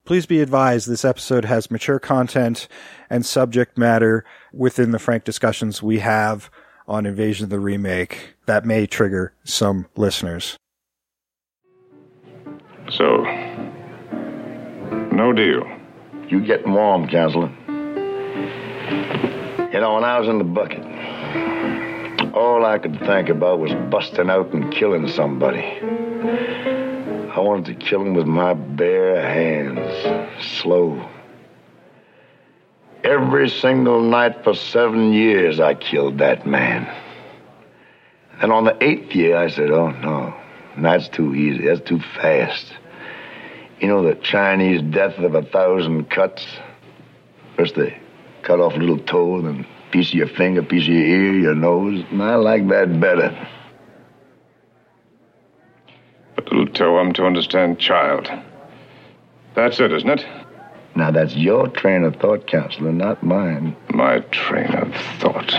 Please be advised this episode has mature content and subject matter within the frank discussions we have on Invasion the Remake that may trigger some listeners. So, no deal. You getting warm, Counselor. You know, when I was in the bucket, all I could think about was busting out and killing somebody. I wanted to kill him with my bare hands, slow. Every single night for 7 years, I killed that man. And on the 8th year, I said, oh, no, that's too easy. That's too fast. You know the Chinese death of 1,000 cuts? First they cut off a little toe, then a piece of your finger, a piece of your ear, your nose. And I like that better. A little toe, I'm to understand, child. That's it, isn't it? Now, that's your train of thought, Counselor, not mine. My train of thought.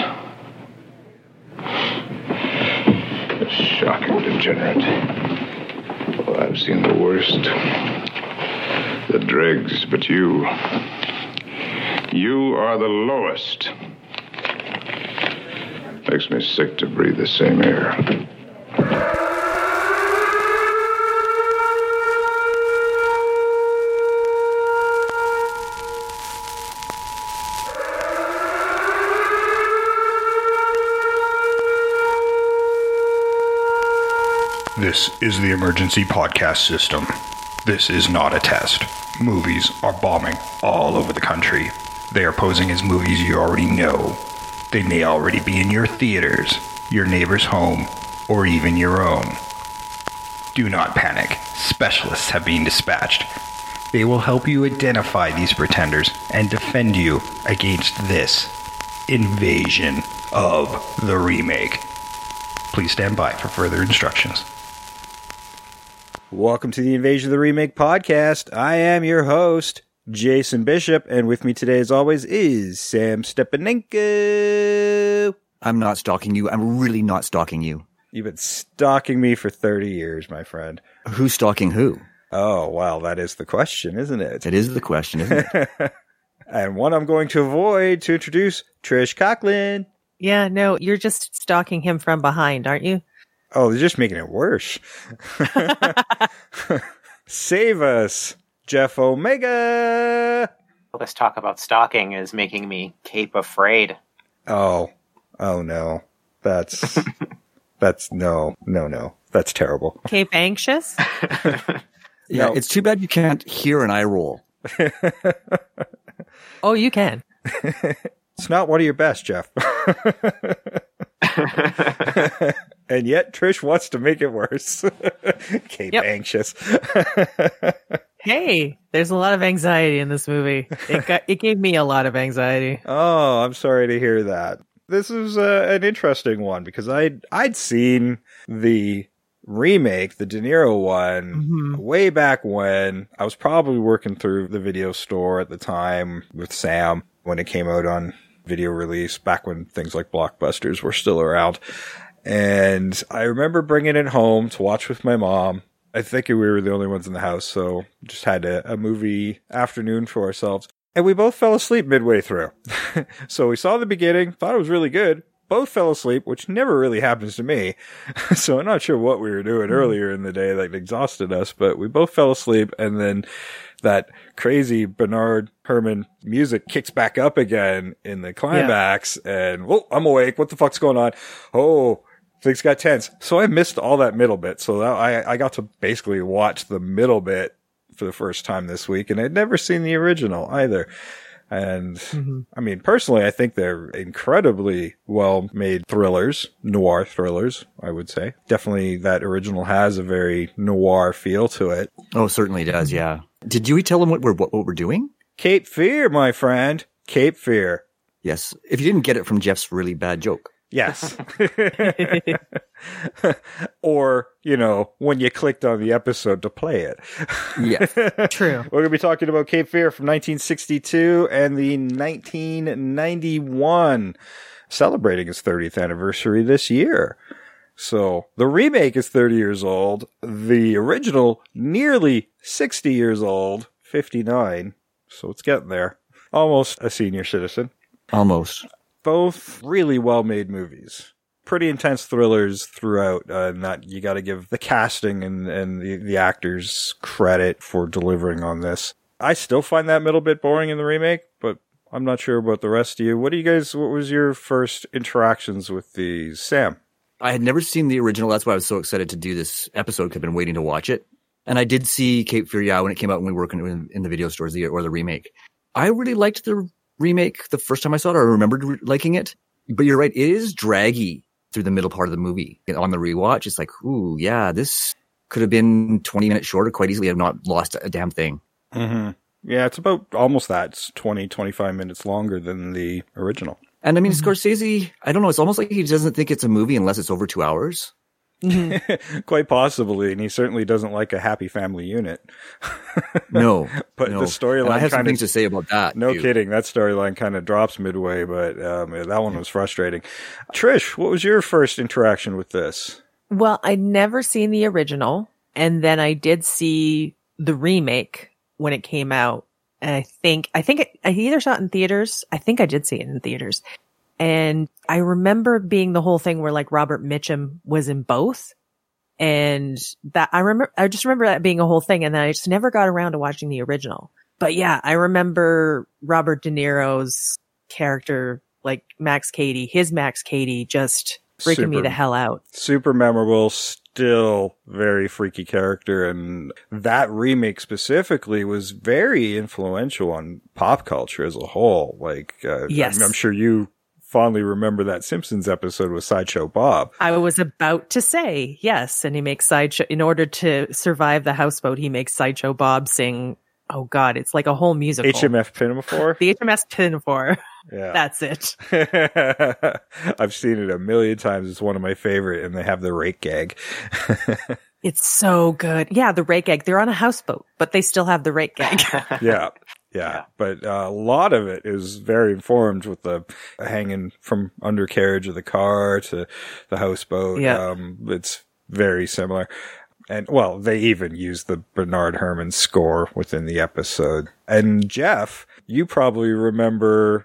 A shocking degenerate. Oh, I've seen the worst. The dregs, but you are the lowest. Makes me sick to breathe the same air. This is the emergency podcast system. This is not a test. Movies are bombing all over the country. They are posing as movies you already know. They may already be in your theaters, your neighbor's home, or even your own. Do not panic. Specialists have been dispatched. They will help you identify these pretenders and defend you against this invasion of the remake. Please stand by for further instructions. Welcome to the Invasion of the Remake podcast. I am your host, Jason Bishop, and with me today, as always, is Sam Stepanenko. I'm not stalking you. I'm really not stalking you. You've been stalking me for 30 years, my friend. Who's stalking who? Oh, well, that is the question, isn't it? It is the question, isn't it? And one I'm going to avoid to introduce Trish Coughlin. Yeah, no, you're just stalking him from behind, aren't you? Oh, they're just making it worse. Save us, Jeff Omega. All this talk about stalking is making me cape afraid. Oh no. That's no. That's terrible. Cape anxious? Yeah, No. it's too bad you can't hear an eye roll. Oh, you can. It's not one of your best, Jeff. And yet Trish wants to make it worse. Cape anxious. Hey, there's a lot of anxiety in this movie. It gave me a lot of anxiety. Oh, I'm sorry to hear that. This is an interesting one because I'd seen the remake, the De Niro one, way back when. I was probably working through the video store at the time with Sam when it came out on video release, back when things like Blockbusters were still around. And I remember bringing it home to watch with my mom. I think we were the only ones in the house, so just had a movie afternoon for ourselves. And we both fell asleep midway through. So we saw the beginning, thought it was really good. Both fell asleep, which never really happens to me. So I'm not sure what we were doing earlier in the day that exhausted us, but we both fell asleep. And then that crazy Bernard Herrmann music kicks back up again in the climax. Yeah. And, whoa, I'm awake. What the fuck's going on? Oh, things got tense. So I missed all that middle bit. So I got to basically watch the middle bit for the first time this week. And I'd never seen the original either. And I mean, personally, I think they're incredibly well-made thrillers, noir thrillers, I would say. Definitely that original has a very noir feel to it. Oh, certainly does, yeah. Did you tell them what we're doing? Cape Fear, my friend. Cape Fear. Yes. If you didn't get it from Jeff's really bad joke. Yes. Or, when you clicked on the episode to play it. Yeah. True. We're going to be talking about Cape Fear from 1962 and the 1991, celebrating its 30th anniversary this year. So the remake is 30 years old. The original, nearly 60 years old. 59, so it's getting there. Almost a senior citizen. Almost. Both really well-made movies. Pretty intense thrillers throughout, and that you got to give the casting and the actors credit for delivering on this. I still find that middle bit boring in the remake, but I'm not sure about the rest of you. What was your first interactions with these, Sam? I had never seen the original. That's why I was so excited to do this episode, because I've been waiting to watch it. And I did see Cape Fear, when it came out when we were working in the video stores, or the remake. I really liked the remake the first time I saw it. I remembered liking it. But you're right, it is draggy through the middle part of the movie. And on the rewatch, it's like, ooh, yeah, this could have been 20 minutes shorter quite easily. I've not lost a damn thing. Mm-hmm. Yeah, it's about almost that. It's 20, 25 minutes longer than the original. And I mean, Scorsese, I don't know, it's almost like he doesn't think it's a movie unless it's over 2 hours. Quite possibly, and he certainly doesn't like a happy family unit. No. But no. the storyline I have some things to say about that. No too. kidding. That storyline kind of drops midway, but that one was frustrating. Trish, what was your first interaction with this? Well, I'd never seen the original, and then I did see the remake when it came out. And I think I either saw it in theaters. I think I did see it in theaters. And I remember being the whole thing where like Robert Mitchum was in both. And that I just remember that being a whole thing. And then I just never got around to watching the original. But yeah, I remember Robert De Niro's character, like Max Cady, his Max Cady just freaking me the hell out. Super memorable, still very freaky character. And that remake specifically was very influential on pop culture as a whole. Like, yes. I'm sure you fondly remember that Simpsons episode with Sideshow Bob. I was about to say, yes. And he makes Sideshow, in order to survive the houseboat, he makes Sideshow Bob sing, oh God, it's like a whole musical. HMS Pinafore? The HMS Pinafore. Yeah. That's it. I've seen it a million times. It's one of my favorite, and they have the rake gag. It's so good. Yeah, the rake gag. They're on a houseboat, but they still have the rake gag. Yeah. But a lot of it is very informed with the hanging from undercarriage of the car to the houseboat. Yeah. It's very similar. And, well, they even use the Bernard Herrmann score within the episode. And Jeff, you probably remember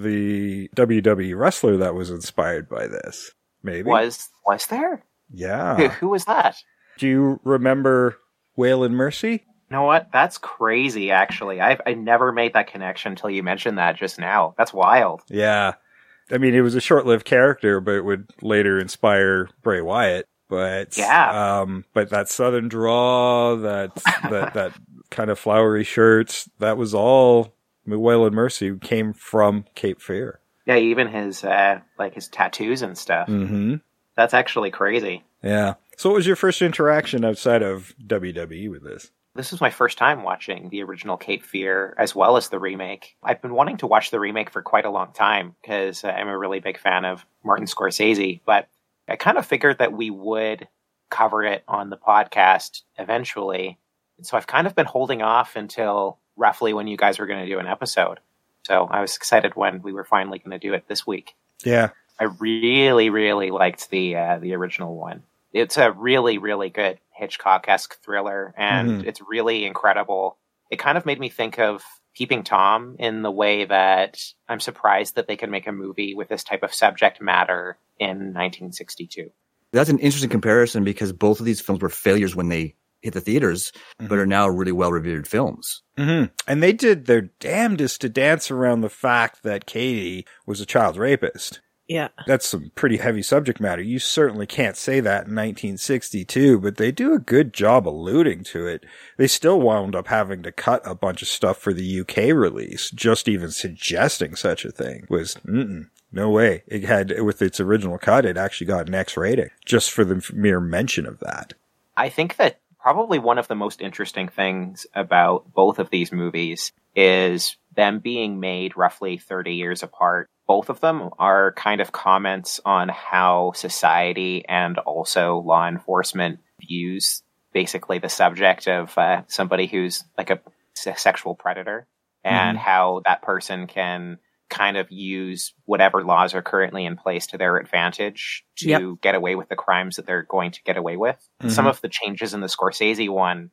the WWE wrestler that was inspired by this. Maybe. Was there? Yeah. Who was that? Do you remember Waylon Mercy? You know what? That's crazy, actually. I never made that connection until you mentioned that just now. That's wild. Yeah. I mean, it was a short-lived character, but it would later inspire Bray Wyatt. But yeah. But that southern draw, that kind of flowery shirts, that was all Waylon Mercy came from Cape Fear. Yeah, even his his tattoos and stuff. Mm-hmm. That's actually crazy. Yeah. So what was your first interaction outside of WWE with this? This was my first time watching the original Cape Fear as well as the remake. I've been wanting to watch the remake for quite a long time because I'm a really big fan of Martin Scorsese, but I kind of figured that we would cover it on the podcast eventually. And so I've kind of been holding off until roughly when you guys were going to do an episode. So I was excited when we were finally going to do it this week. Yeah. I really, really liked the original one. It's a really, really good Hitchcock-esque thriller, and it's really incredible. It kind of made me think of Peeping Tom in the way that I'm surprised that they could make a movie with this type of subject matter in 1962. That's an interesting comparison because both of these films were failures when they hit the theaters, but are now really well-revered films. Mm-hmm. And they did their damnedest to dance around the fact that Katie was a child rapist. Yeah. That's some pretty heavy subject matter. You certainly can't say that in 1962, but they do a good job alluding to it. They still wound up having to cut a bunch of stuff for the UK release. Just even suggesting such a thing was, no way. It had, with its original cut, it actually got an X rating just for the mere mention of that. I think that probably one of the most interesting things about both of these movies is them being made roughly 30 years apart. Both of them are kind of comments on how society and also law enforcement views basically the subject of somebody who's like a sexual predator and how that person can kind of use whatever laws are currently in place to their advantage to get away with the crimes that they're going to get away with. Some of the changes in the Scorsese one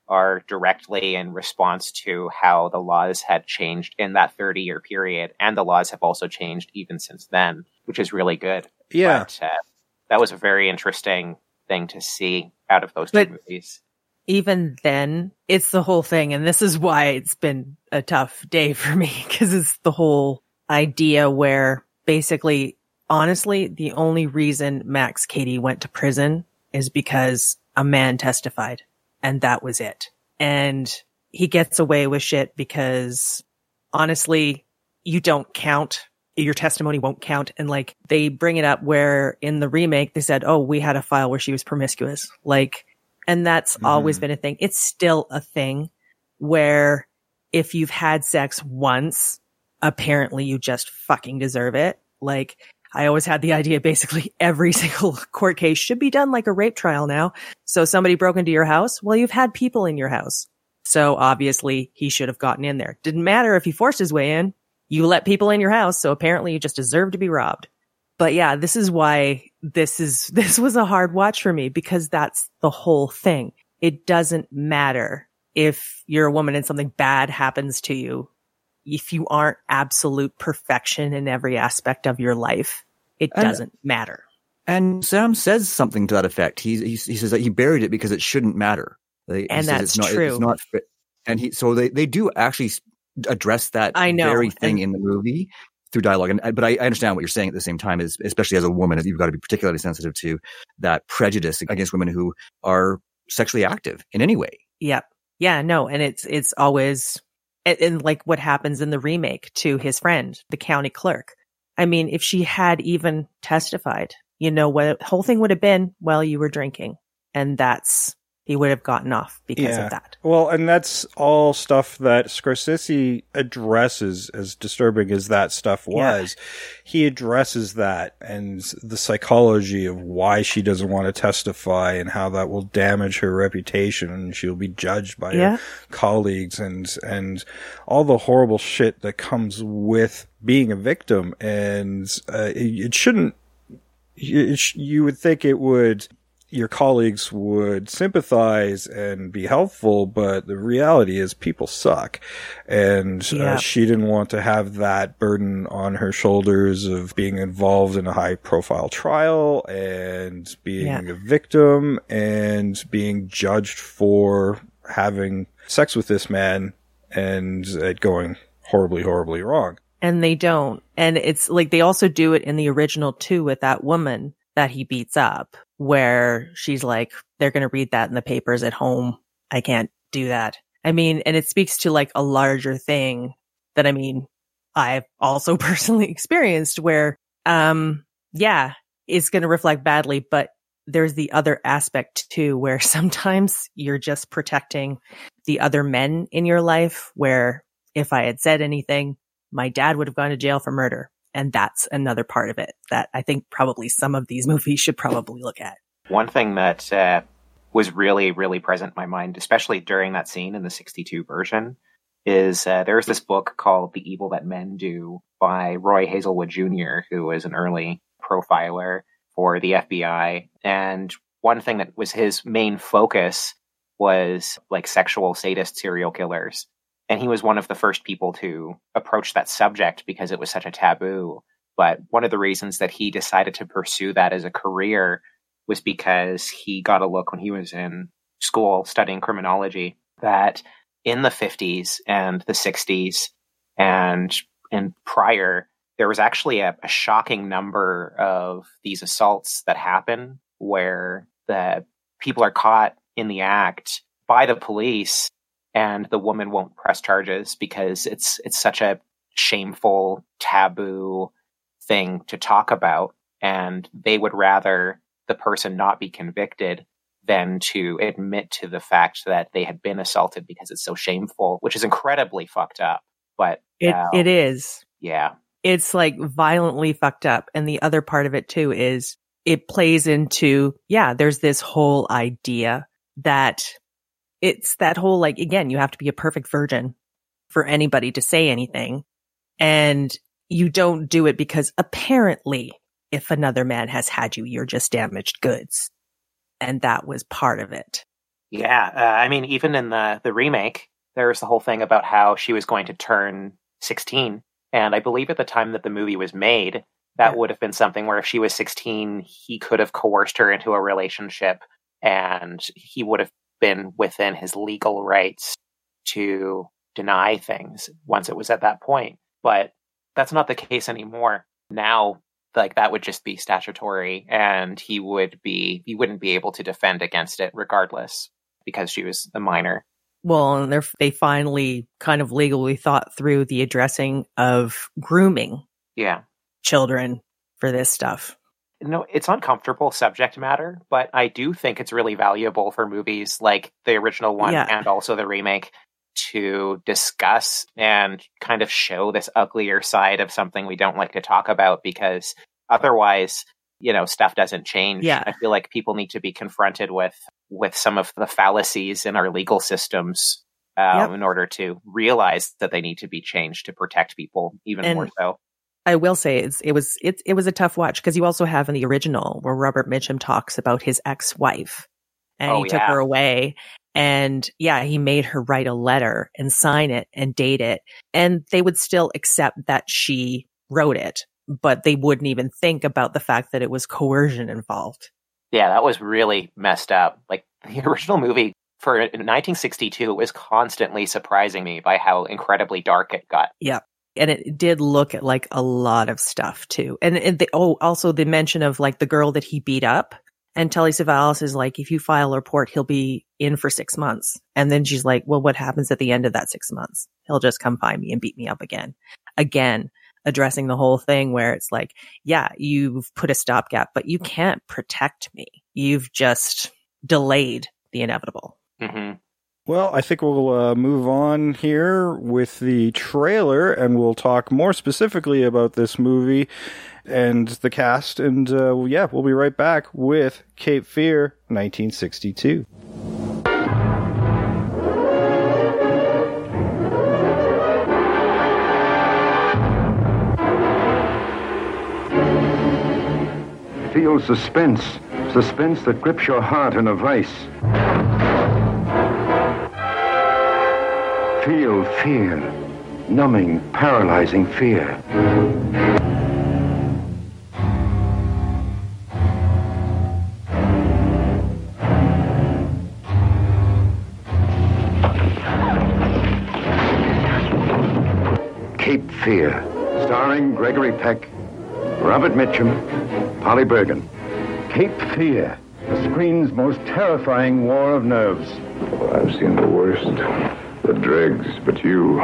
are directly in response to how the laws had changed in that 30-year period, and the laws have also changed even since then, which is really good. Yeah. But, that was a very interesting thing to see out of those two movies. Even then, it's the whole thing, and this is why it's been a tough day for me, because it's the whole idea where basically, honestly, the only reason Max Cady went to prison is because a man testified, and that was it. And he gets away with shit because, honestly, you don't count. Your testimony won't count. And like, they bring it up where in the remake, they said, oh, we had a file where she was promiscuous. Like, and that's always been a thing. It's still a thing where if you've had sex once, apparently you just fucking deserve it. Like, I always had the idea basically every single court case should be done like a rape trial now. So somebody broke into your house. Well, you've had people in your house. So obviously he should have gotten in there. Didn't matter if he forced his way in. You let people in your house. So apparently you just deserve to be robbed. But yeah, this is why this was a hard watch for me, because that's the whole thing. It doesn't matter if you're a woman and something bad happens to you. If you aren't absolute perfection in every aspect of your life, it doesn't matter. And Sam says something to that effect. He says that he buried it because it shouldn't matter. And that's true. It's not fit. And so they do actually address that very thing in the movie through dialogue. But I understand what you're saying at the same time, is especially as a woman, you've got to be particularly sensitive to that prejudice against women who are sexually active in any way. Yep. Yeah, no. And it's always, and like what happens in the remake to his friend, the county clerk. I mean, if she had even testified, you know what the whole thing would have been? Well, you were drinking. And he would have gotten off because of that. Well, and that's all stuff that Scorsese addresses, as disturbing as that stuff was. Yeah. He addresses that and the psychology of why she doesn't want to testify and how that will damage her reputation and she'll be judged by her colleagues and all the horrible shit that comes with being a victim. And it shouldn't, you would think it would, your colleagues would sympathize and be helpful, but the reality is people suck. And she didn't want to have that burden on her shoulders of being involved in a high profile trial and being a victim and being judged for having sex with this man and it going horribly, horribly wrong. And they don't. And it's like they also do it in the original too with that woman that he beats up, where she's like, they're going to read that in the papers at home. I can't do that. I mean, and it speaks to like a larger thing that, I mean, I've also personally experienced where, it's going to reflect badly, but there's the other aspect too, where sometimes you're just protecting the other men in your life, where if I had said anything, my dad would have gone to jail for murder. And that's another part of it that I think probably some of these movies should probably look at. One thing that was really, really present in my mind, especially during that scene in the 62 version, is there's this book called The Evil That Men Do by Roy Hazelwood Jr., who was an early profiler for the FBI. And one thing that was his main focus was like sexual sadist serial killers. And he was one of the first people to approach that subject because it was such a taboo. But one of the reasons that he decided to pursue that as a career was because he got a look when he was in school studying criminology that in the 50s and the 60s and prior, there was actually a shocking number of these assaults that happen where the people are caught in the act by the police and the woman won't press charges because it's such a shameful, taboo thing to talk about. And they would rather the person not be convicted than to admit to the fact that they had been assaulted because it's so shameful, which is incredibly fucked up. But it is. Yeah. It's like violently fucked up. And the other part of it too is it plays into, there's this whole idea that it's that whole, like, again, you have to be a perfect virgin for anybody to say anything. And you don't do it because apparently if another man has had you, you're just damaged goods. And that was part of it. Yeah, I mean, even in the remake, there was the whole thing about how she was going to turn 16. And I believe at the time that the movie was made, that would have been something where if she was 16, he could have coerced her into a relationship, and he would have been within his legal rights to deny things once it was at that point. But that's not the case anymore. Now, like, that would just be statutory, and he wouldn't be able to defend against it regardless, because she was a minor. Well, and they finally kind of legally thought through the addressing of grooming children for this stuff. No, it's uncomfortable subject matter, but I do think it's really valuable for movies like the original one and also the remake to discuss and kind of show this uglier side of something we don't like to talk about, because otherwise, stuff doesn't change. Yeah. I feel like people need to be confronted with some of the fallacies in our legal systems in order to realize that they need to be changed to protect people even more so. I will say it was a tough watch, because you also have in the original where Robert Mitchum talks about his ex-wife, and he took her away, and he made her write a letter and sign it and date it, and they would still accept that she wrote it, but they wouldn't even think about the fact that it was coercion involved. Yeah, that was really messed up. Like, the original movie for 1962 was constantly surprising me by how incredibly dark it got. Yeah. And it did look at like a lot of stuff too. And also the mention of like the girl that he beat up, and Telly Savalas is like, if you file a report, he'll be in for 6 months. And then she's like, well, what happens at the end of that 6 months? He'll just come find me and beat me up again. Again, addressing the whole thing where it's like, yeah, you've put a stopgap, but you can't protect me. You've just delayed the inevitable. Mm-hmm. Well, I think we'll move on here with the trailer, and we'll talk more specifically about this movie and the cast. And we'll be right back with Cape Fear, 1962. Feel suspense that grips your heart in a vice. Feel fear, numbing, paralyzing fear. Cape Fear, starring Gregory Peck, Robert Mitchum, Polly Bergen. Cape Fear, the screen's most terrifying war of nerves. Well, I've seen the worst. The dregs, but you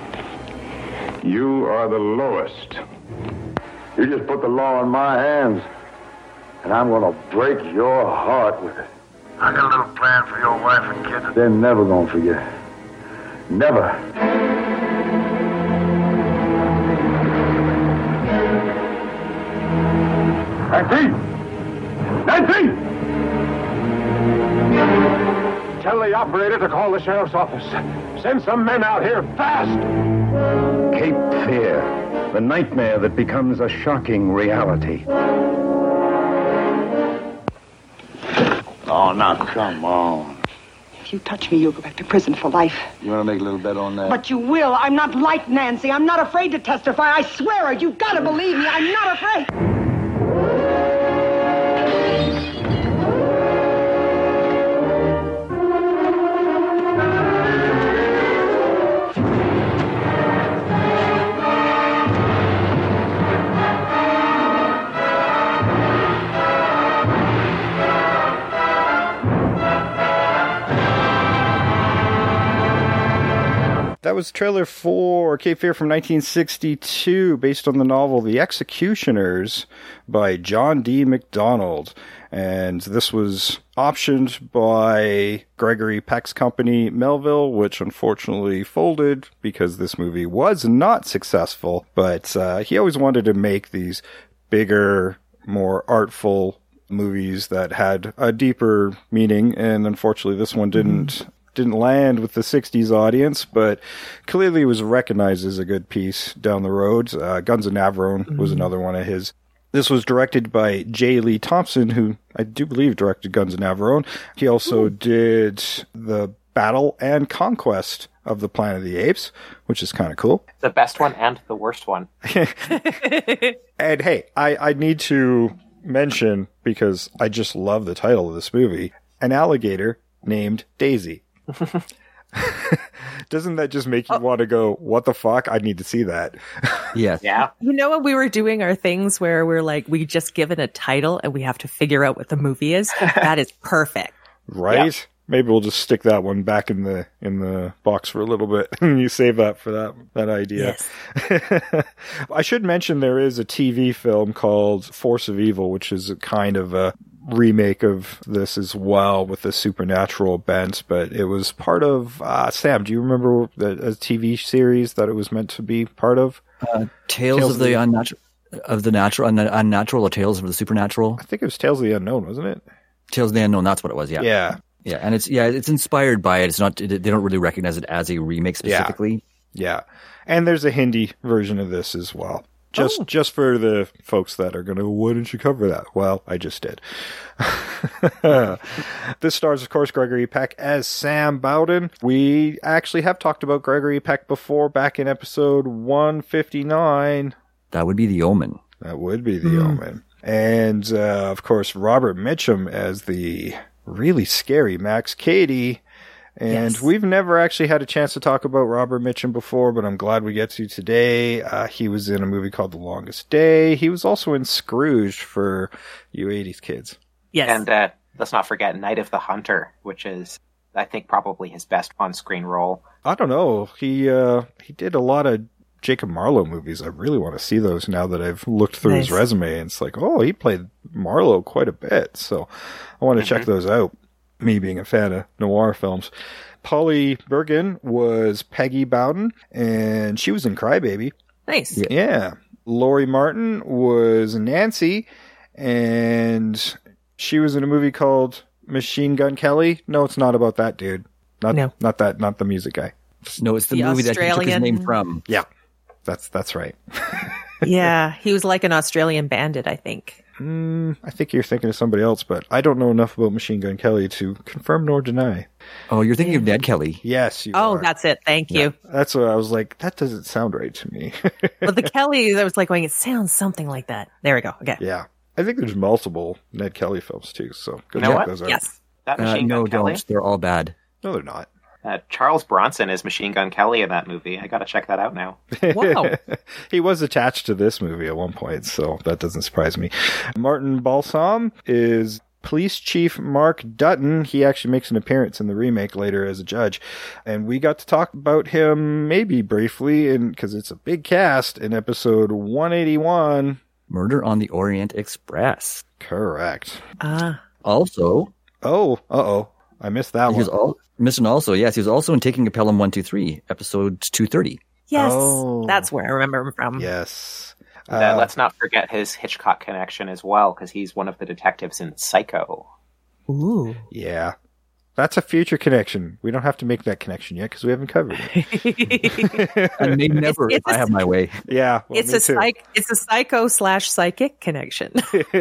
are the lowest. You just put the law in my hands, and I'm gonna break your heart with it. I got a little plan for your wife and kids. They're never gonna forget. Never. Nancy! Tell the operator to call the sheriff's office. Send some men out here, fast! Cape Fear, the nightmare that becomes a shocking reality. Oh, now, come on. If you touch me, you'll go back to prison for life. You want to make a little bet on that? But you will. I'm not like Nancy. I'm not afraid to testify. I swear it. You've got to believe me. I'm not afraid. That was trailer for Cape Fear from 1962, based on the novel The Executioners by John D. MacDonald. And this was optioned by Gregory Peck's company, Melville, which unfortunately folded because this movie was not successful. But he always wanted to make these bigger, more artful movies that had a deeper meaning, and unfortunately this one didn't land with the 60s audience, but clearly was recognized as a good piece down the road. Guns of Navarone was another one of his. This was directed by J. Lee Thompson, who I do believe directed Guns of Navarone. He also did the Battle and Conquest of the Planet of the Apes, which is kind of cool. The best one and the worst one. And hey, I need to mention, because I just love the title of this movie, an alligator named Daisy. Doesn't that just make you want to go, what the fuck? I need to see that. Yes. Yeah. You know, when we were doing our things where we're like, we just give it a title and we have to figure out what the movie is. That is perfect. Right? Yeah. Maybe we'll just stick that one back in the box for a little bit, and you save that for that idea. Yes. I should mention there is a TV film called Force of Evil, which is a kind of a remake of this as well with the supernatural bent, but it was part of Sam, do you remember a TV series that it was meant to be part of? Tales of the Unnatural, or Tales of the Supernatural. I think it was Tales of the Unknown, wasn't it? Tales of the Unknown, that's what it was. Yeah. And it's inspired by it. It's not, they don't really recognize it as a remake specifically. Yeah. And there's a Hindi version of this as well. Just for the folks that are going to, why didn't you cover that? Well, I just did. This stars, of course, Gregory Peck as Sam Bowden. We actually have talked about Gregory Peck before, back in episode 159. That would be The Omen. That would be The Omen. And, of course, Robert Mitchum as the really scary Max Cady. And we've never actually had a chance to talk about Robert Mitchum before, but I'm glad we get to today. He was in a movie called The Longest Day. He was also in Scrooge for you 80s kids. Yes. And let's not forget Night of the Hunter, which is, I think, probably his best on-screen role. I don't know. He did a lot of Jacob Marlowe movies. I really want to see those now that I've looked through his resume. And it's like, oh, he played Marlowe quite a bit. So I want to check those out. Me being a fan of noir films. Polly Bergen was Peggy Bowden, and she was in Crybaby. Nice. Yeah. Laurie Martin was Nancy, and she was in a movie called Machine Gun Kelly. No, it's not about that dude. Not the music guy. No, it's the movie that he took his name from. Yeah. That's right. Yeah, he was like an Australian bandit, I think. I think you're thinking of somebody else, but I don't know enough about Machine Gun Kelly to confirm nor deny. Oh, you're thinking of Ned Kelly. Yes, you are. That's it. Thank you. That's what I was like, that doesn't sound right to me. But the Kellys, I was like going, it sounds something like that. There we go. Okay. Yeah. I think there's multiple Ned Kelly films too, so go You know check what? those out. Yes. That Machine No, Gun Kelly? don't. They're all bad. No, they're not. Charles Bronson is Machine Gun Kelly in that movie. I gotta check that out now. Wow. He was attached to this movie at one point, so that doesn't surprise me. Martin Balsam is Police Chief Mark Dutton. He actually makes an appearance in the remake later as a judge. And we got to talk about him maybe briefly, because it's a big cast, in episode 181. Murder on the Orient Express. Correct. Also. Oh, uh-oh. I missed that one. Yes, he was also in Taking a Pelham 123, episode 230. Yes. Oh. That's where I remember him from. Yes. Let's not forget his Hitchcock connection as well, because he's one of the detectives in Psycho. Ooh. Yeah. That's a future connection. We don't have to make that connection yet because we haven't covered it. I may never if I have my way. Yeah. Well, It's a psycho/psychic connection.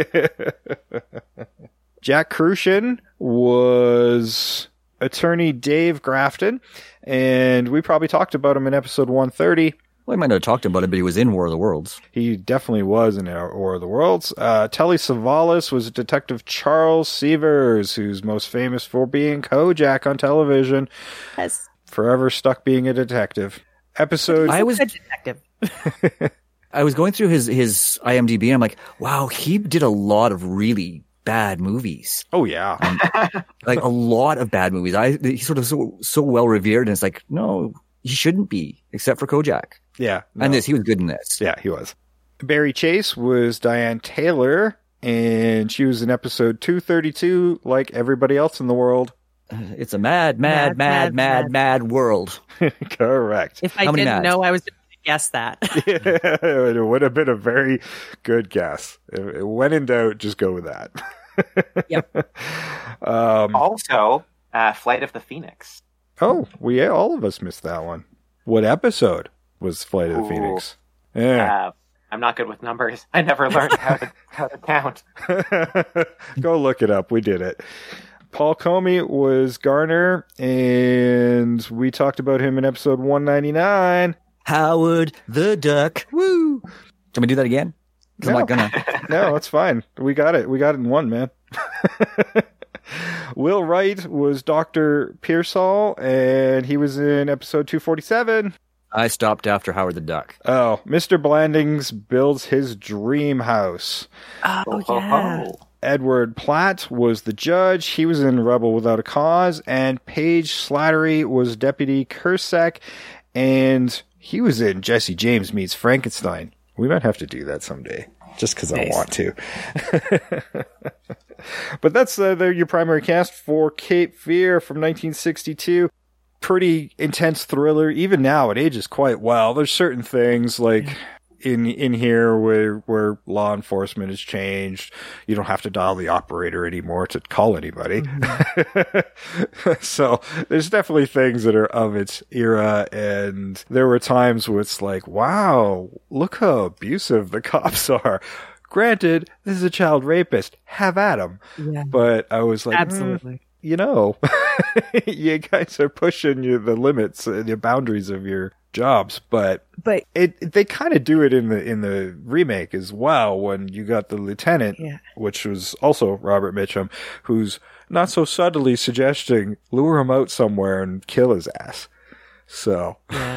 Jack Crucian was attorney Dave Grafton, and we probably talked about him in episode 130. Well, I might not have talked about it, but he was in War of the Worlds. He definitely was in War of the Worlds. Telly Savalas was Detective Charles Severs, who's most famous for being Kojak on television. Yes. Forever stuck being a detective. I was a detective. I was going through his IMDb, and I'm like, wow, he did a lot of really bad movies. Oh, yeah. Like a lot of bad movies. He's sort of so well revered, and it's like, no, he shouldn't be, except for Kojak. Yeah. No. And he was good in this. Yeah, he was. Barry Chase was Diane Taylor, and she was in episode 232, like everybody else in the world. It's a mad world. Correct. If I didn't know, I was going to guess that. It would have been a very good guess. When in doubt, just go with that. Yep. Also, Flight of the Phoenix. Oh, all of us missed that one. What episode was Flight of the Phoenix? Yeah. I'm not good with numbers. I never learned how to count. Go look it up. We did it. Paul Comey was Garner, and we talked about him in episode 199. Howard the Duck. Woo! Can we do that again? 'Cause I'm not gonna. No, it's fine. We got it. We got it in one, man. Will Wright was Dr. Pearsall, and he was in episode 247. I stopped after Howard the Duck. Oh, Mr. Blandings builds his dream house. Oh, yeah. Edward Platt was the judge. He was in Rebel Without a Cause. And Paige Slattery was Deputy Cusack. And he was in Jesse James Meets Frankenstein. We might have to do that someday, just because I want to. But that's your primary cast for Cape Fear from 1962. Pretty intense thriller. Even now, it ages quite well. There's certain things like in here where law enforcement has changed. You don't have to dial the operator anymore to call anybody. Mm-hmm. So there's definitely things that are of its era, and there were times where it's like, wow, look how abusive the cops are. Granted, this is a child rapist. Have at him. Yeah. But I was like, absolutely. You guys are pushing the limits, the boundaries of your jobs, but they kind of do it in the remake as well, when you got the lieutenant, which was also Robert Mitchum, who's not so subtly suggesting lure him out somewhere and kill his ass. So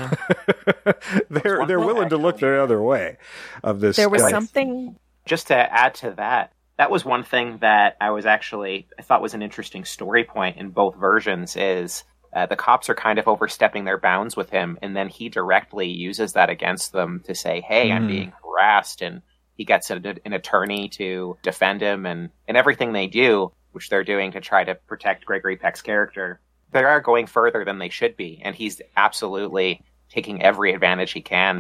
they're willing to look the other way of this. There was something. Just to add to that was one thing that I thought was an interesting story point in both versions is the cops are kind of overstepping their bounds with him, and then he directly uses that against them to say, hey, I'm being harassed, and he gets an attorney to defend him, and everything they do, which they're doing to try to protect Gregory Peck's character, they are going further than they should be, and he's absolutely taking every advantage he can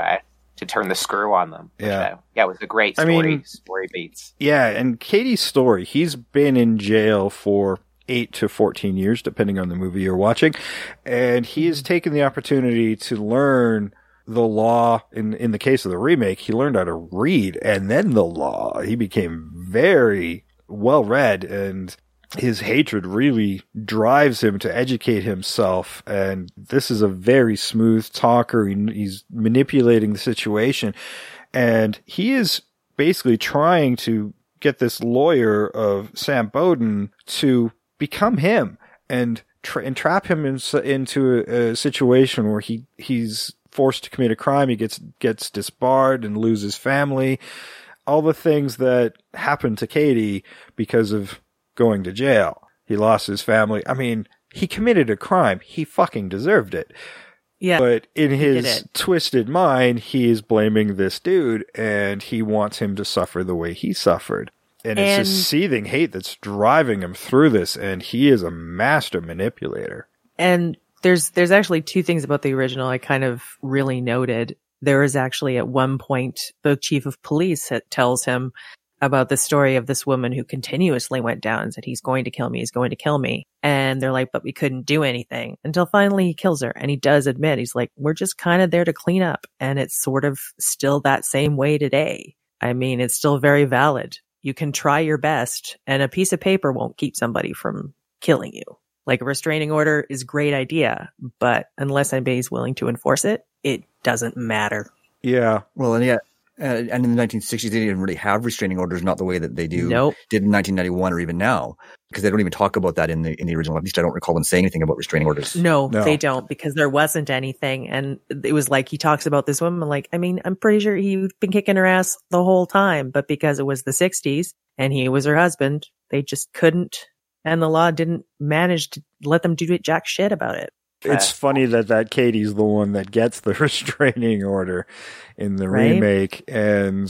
to turn the screw on them. Which, it was a great story beats. Yeah, and Katie's story, he's been in jail for 8 to 14 years, depending on the movie you're watching, and he has taken the opportunity to learn the law. In the case of the remake, he learned how to read and then the law. He became very well read, and his hatred really drives him to educate himself. And this is a very smooth talker. He's manipulating the situation, and he is basically trying to get this lawyer of Sam Bowden to become him and trap him into a situation where he's forced to commit a crime. He gets disbarred and loses family. All the things that happened to Katie because of going to jail. He lost his family. I mean, he committed a crime. He fucking deserved it. Yeah. But in his twisted mind, he is blaming this dude, and he wants him to suffer the way he suffered. And it's this seething hate that's driving him through this, and he is a master manipulator. And there's actually two things about the original I kind of really noted. There is actually at one point the chief of police that tells him about the story of this woman who continuously went down and said, he's going to kill me, he's going to kill me. And they're like, but we couldn't do anything until finally he kills her. And he does admit, he's like, we're just kind of there to clean up. And it's sort of still that same way today. I mean, it's still very valid. You can try your best, and a piece of paper won't keep somebody from killing you. Like, a restraining order is a great idea, but unless anybody's willing to enforce it, it doesn't matter. Yeah. Well, and and in the 1960s, they didn't really have restraining orders, not the way that they did in 1991 or even now, because they don't even talk about that in the original. At least I don't recall them saying anything about restraining orders. No, they don't, because there wasn't anything. And it was like, he talks about this woman, like, I mean, I'm pretty sure he'd been kicking her ass the whole time, but because it was the 60s and he was her husband, they just couldn't, and the law didn't manage to let them do jack shit about it. It's funny that Katie's the one that gets the restraining order in the remake, and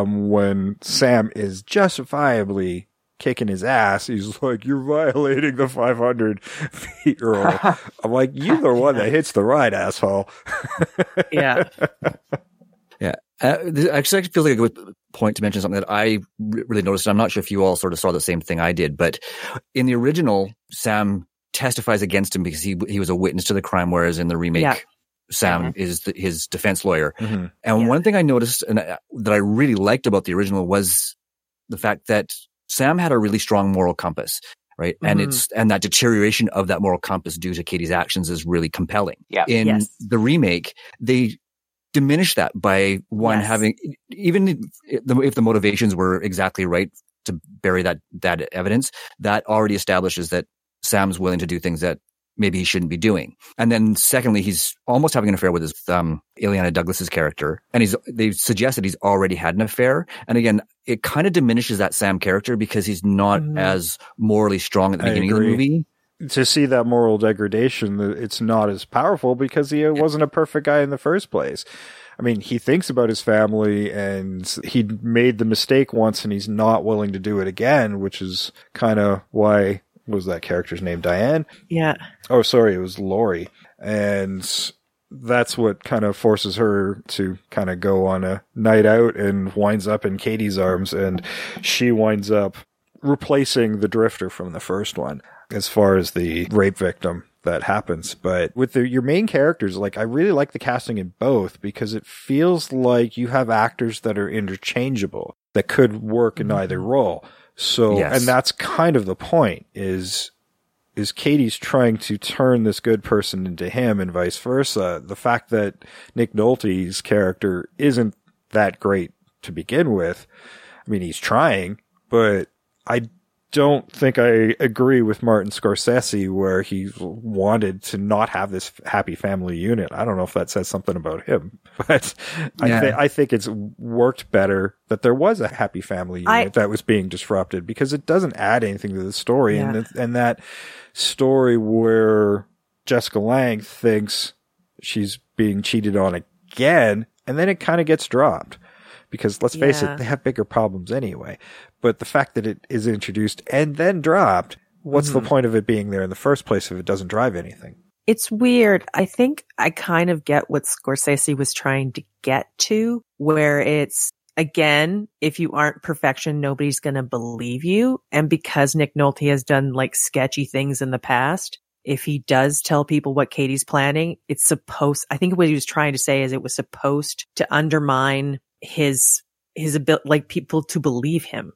when Sam is justifiably kicking his ass, he's like, you're violating the 500 feet rule. I'm like, you're the one that hits the right, asshole. Yeah. Yeah. Actually, it feels like a good point to mention something that I really noticed. I'm not sure if you all sort of saw the same thing I did, but in the original, Sam testifies against him because he was a witness to the crime, whereas in the remake, Sam is his defense lawyer. And one thing I noticed and that I really liked about the original was the fact that Sam had a really strong moral compass, right? And and that deterioration of that moral compass due to Katie's actions is really compelling. Yeah. In the remake, they diminish that by having, even if the motivations were exactly right to bury that evidence, that already establishes that Sam's willing to do things that maybe he shouldn't be doing. And then secondly, he's almost having an affair with his Ileana Douglas's character. And they've suggested he's already had an affair. And again, it kind of diminishes that Sam character because he's not as morally strong at the beginning of the movie. To see that moral degradation, it's not as powerful because he wasn't a perfect guy in the first place. I mean, he thinks about his family and he made the mistake once and he's not willing to do it again, which is kind of why... was that character's name? Diane? Yeah. Oh, sorry. It was Lori. And that's what kind of forces her to kind of go on a night out and winds up in Katie's arms. And she winds up replacing the drifter from the first one as far as the rape victim that happens. But with your main characters, like, I really like the casting in both because it feels like you have actors that are interchangeable that could work in either role. So, and that's kind of the point is Katie's trying to turn this good person into him and vice versa. The fact that Nick Nolte's character isn't that great to begin with. I mean, he's trying, but I don't think I agree with Martin Scorsese where he wanted to not have this happy family unit. I don't know if that says something about him, but I think it's worked better that there was a happy family unit that was being disrupted because it doesn't add anything to the story. Yeah. And that story where Jessica Lange thinks she's being cheated on again, and then it kind of gets dropped. Because let's face it, they have bigger problems anyway. But the fact that it is introduced and then dropped, what's the point of it being there in the first place if it doesn't drive anything? It's weird. I think I kind of get what Scorsese was trying to get to, where it's, again, if you aren't perfection, nobody's going to believe you. And because Nick Nolte has done like sketchy things in the past, if he does tell people what Katie's planning, I think what he was trying to say is it was supposed to undermine his ability, like people to believe him.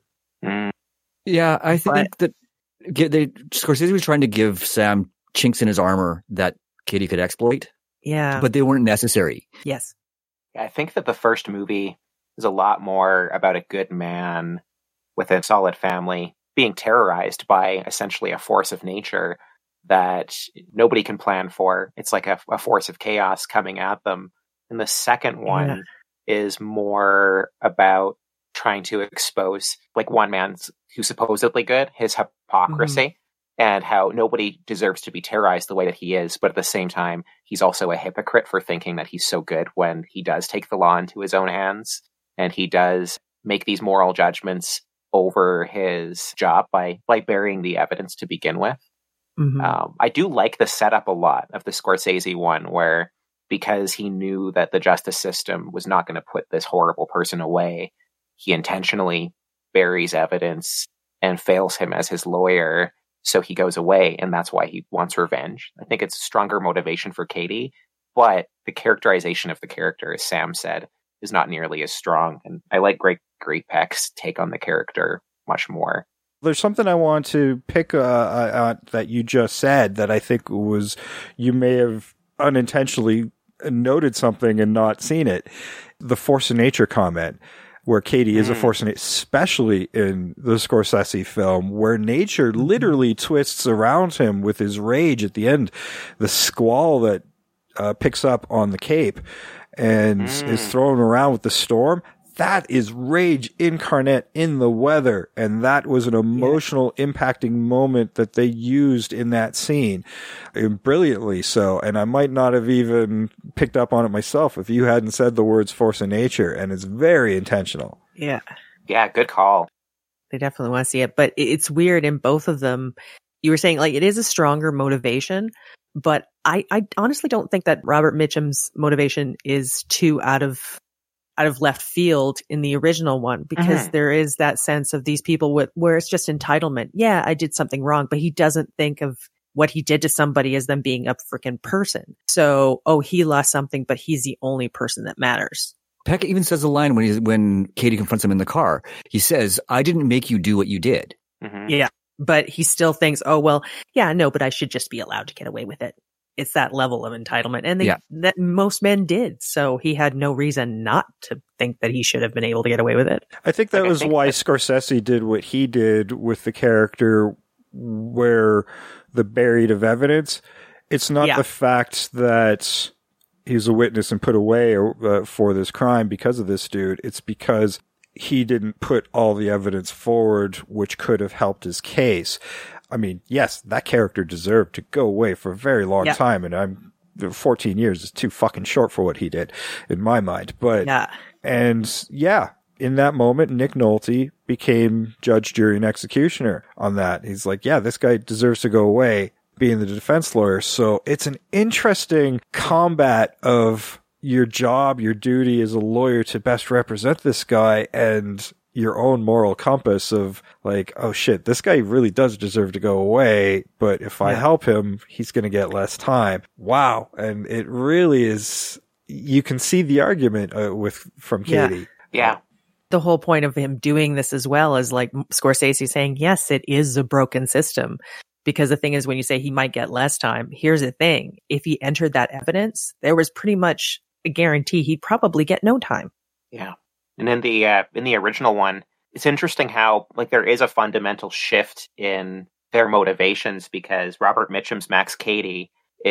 Yeah, I think that Scorsese was trying to give Sam chinks in his armor that Katie could exploit. Yeah, but they weren't necessary. Yes, I think that the first movie is a lot more about a good man with a solid family being terrorized by essentially a force of nature that nobody can plan for. It's like a force of chaos coming at them. And the second one is more about trying to expose, like, one man who's supposedly good, his hypocrisy, and how nobody deserves to be terrorized the way that he is. But at the same time, he's also a hypocrite for thinking that he's so good when he does take the law into his own hands. And he does make these moral judgments over his job by burying the evidence to begin with. I do like the setup a lot of the Scorsese one, where because he knew that the justice system was not going to put this horrible person away, he intentionally buries evidence and fails him as his lawyer, so he goes away, and that's why he wants revenge. I think it's stronger motivation for Katie, but the characterization of the character, as Sam said, is not nearly as strong, and I like Great Peck's take on the character much more. There's something I want to pick that you just said that I think was, you may have unintentionally noted something and not seen it. The force of nature comment, where Katie is a force of nature, especially in the Scorsese film, where nature literally twists around him with his rage at the end. The squall that picks up on the Cape and is thrown around with the storm. That is rage incarnate in the weather. And that was an emotional, impacting moment that they used in that scene. And brilliantly so. And I might not have even picked up on it myself if you hadn't said the words force of nature. And it's very intentional. Yeah. Yeah, good call. They definitely want to see it. But it's weird in both of them. You were saying, like, it is a stronger motivation. But I honestly don't think that Robert Mitchum's motivation is too out of left field in the original one, because there is that sense of these people where it's just entitlement. Yeah, I did something wrong, but he doesn't think of what he did to somebody as them being a freaking person. So, he lost something, but he's the only person that matters. Peck even says a line when Katie confronts him in the car. He says, "I didn't make you do what you did." Mm-hmm. Yeah. But he still thinks, but I should just be allowed to get away with it. It's that level of entitlement. And that most men did. So he had no reason not to think that he should have been able to get away with it. I think that was why Scorsese did what he did with the character where the buried of evidence. It's not the fact that he's a witness and put away for this crime because of this dude. It's because he didn't put all the evidence forward, which could have helped his case. I mean, yes, that character deserved to go away for a very long time, and 14 years is too fucking short for what he did, in my mind. But in that moment, Nick Nolte became judge, jury, and executioner on that. He's like, this guy deserves to go away, being the defense lawyer. So it's an interesting combat of your job, your duty as a lawyer to best represent this guy, and your own moral compass of like, oh shit, this guy really does deserve to go away, but if I help him, he's going to get less time. Wow. And it really is, you can see the argument from Katie. Yeah. The whole point of him doing this as well is like Scorsese saying, yes, it is a broken system. Because the thing is, when you say he might get less time, here's the thing. If he entered that evidence, there was pretty much a guarantee he'd probably get no time. Yeah. And in the original one, it's interesting how like there is a fundamental shift in their motivations, because Robert Mitchum's Max Cady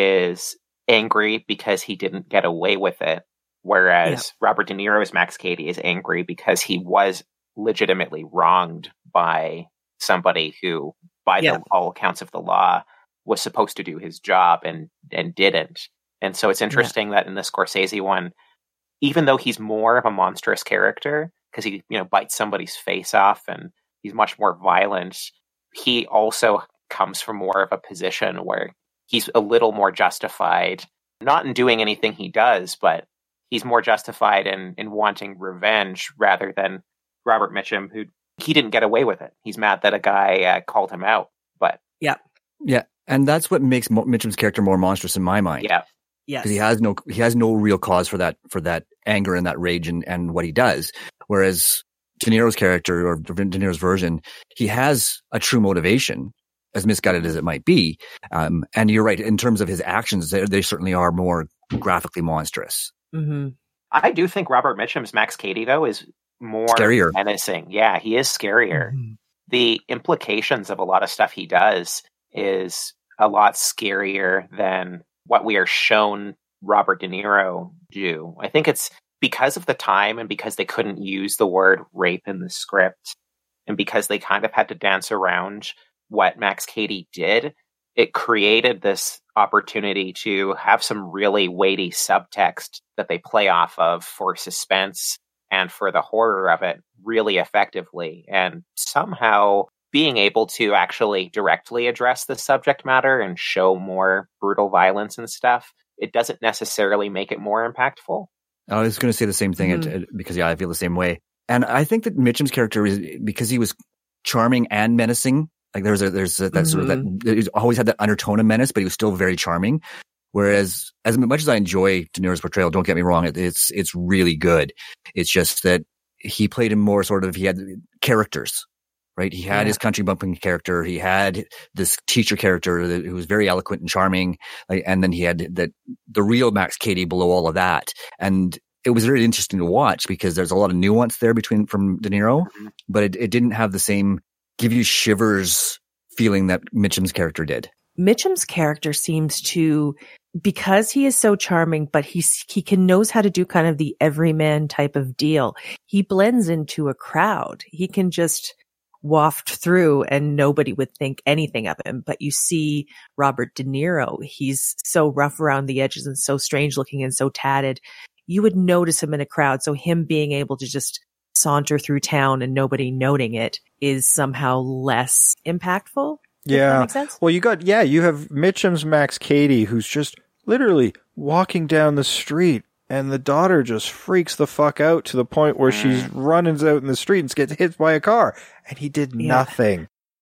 is angry because he didn't get away with it, whereas Robert De Niro's Max Cady is angry because he was legitimately wronged by somebody who, by all accounts of the law, was supposed to do his job and didn't. And so it's interesting that in the Scorsese one, even though he's more of a monstrous character, because he, bites somebody's face off and he's much more violent, he also comes from more of a position where he's a little more justified, not in doing anything he does, but he's more justified in wanting revenge rather than Robert Mitchum, who he didn't get away with it. He's mad that a guy called him out. But yeah, and that's what makes Mitchum's character more monstrous in my mind. Yeah. Yes. Because he has no real cause for that anger and that rage and what he does. Whereas De Niro's character, or De Niro's version, he has a true motivation, as misguided as it might be. And you're right, in terms of his actions, they certainly are more graphically monstrous. Mm-hmm. I do think Robert Mitchum's Max Cady, though, is more scarier. Menacing. Yeah, he is scarier. Mm-hmm. The implications of a lot of stuff he does is a lot scarier than what we are shown Robert De Niro do. I think it's because of the time and because they couldn't use the word rape in the script and because they kind of had to dance around what Max Cady did, it created this opportunity to have some really weighty subtext that they play off of for suspense and for the horror of it really effectively. And somehow being able to actually directly address the subject matter and show more brutal violence and stuff, it doesn't necessarily make it more impactful. I was going to say the same thing because I feel the same way. And I think that Mitchum's character is, because he was charming and menacing, like there's that sort of that, he's always had that undertone of menace, but he was still very charming. Whereas as much as I enjoy De Niro's portrayal, don't get me wrong, it's really good. It's just that he played him more sort of, he had characters. Right, he had his country bumping character. He had this teacher character who was very eloquent and charming, and then he had the real Max Cady below all of that. And it was really interesting to watch because there's a lot of nuance there from De Niro, but it didn't have the same give you shivers feeling that Mitchum's character did. Mitchum's character seems to, because he is so charming, but he knows how to do kind of the everyman type of deal. He blends into a crowd. He can just waft through and nobody would think anything of him. But you see Robert De Niro, he's so rough around the edges and so strange looking and so tatted. You would notice him in a crowd. So him being able to just saunter through town and nobody noting it is somehow less impactful. Yeah. That makes sense? Well, you have Mitchum's Max Cady, who's just literally walking down the street, and the daughter just freaks the fuck out to the point where she's running out in the street and gets hit by a car. And he did nothing.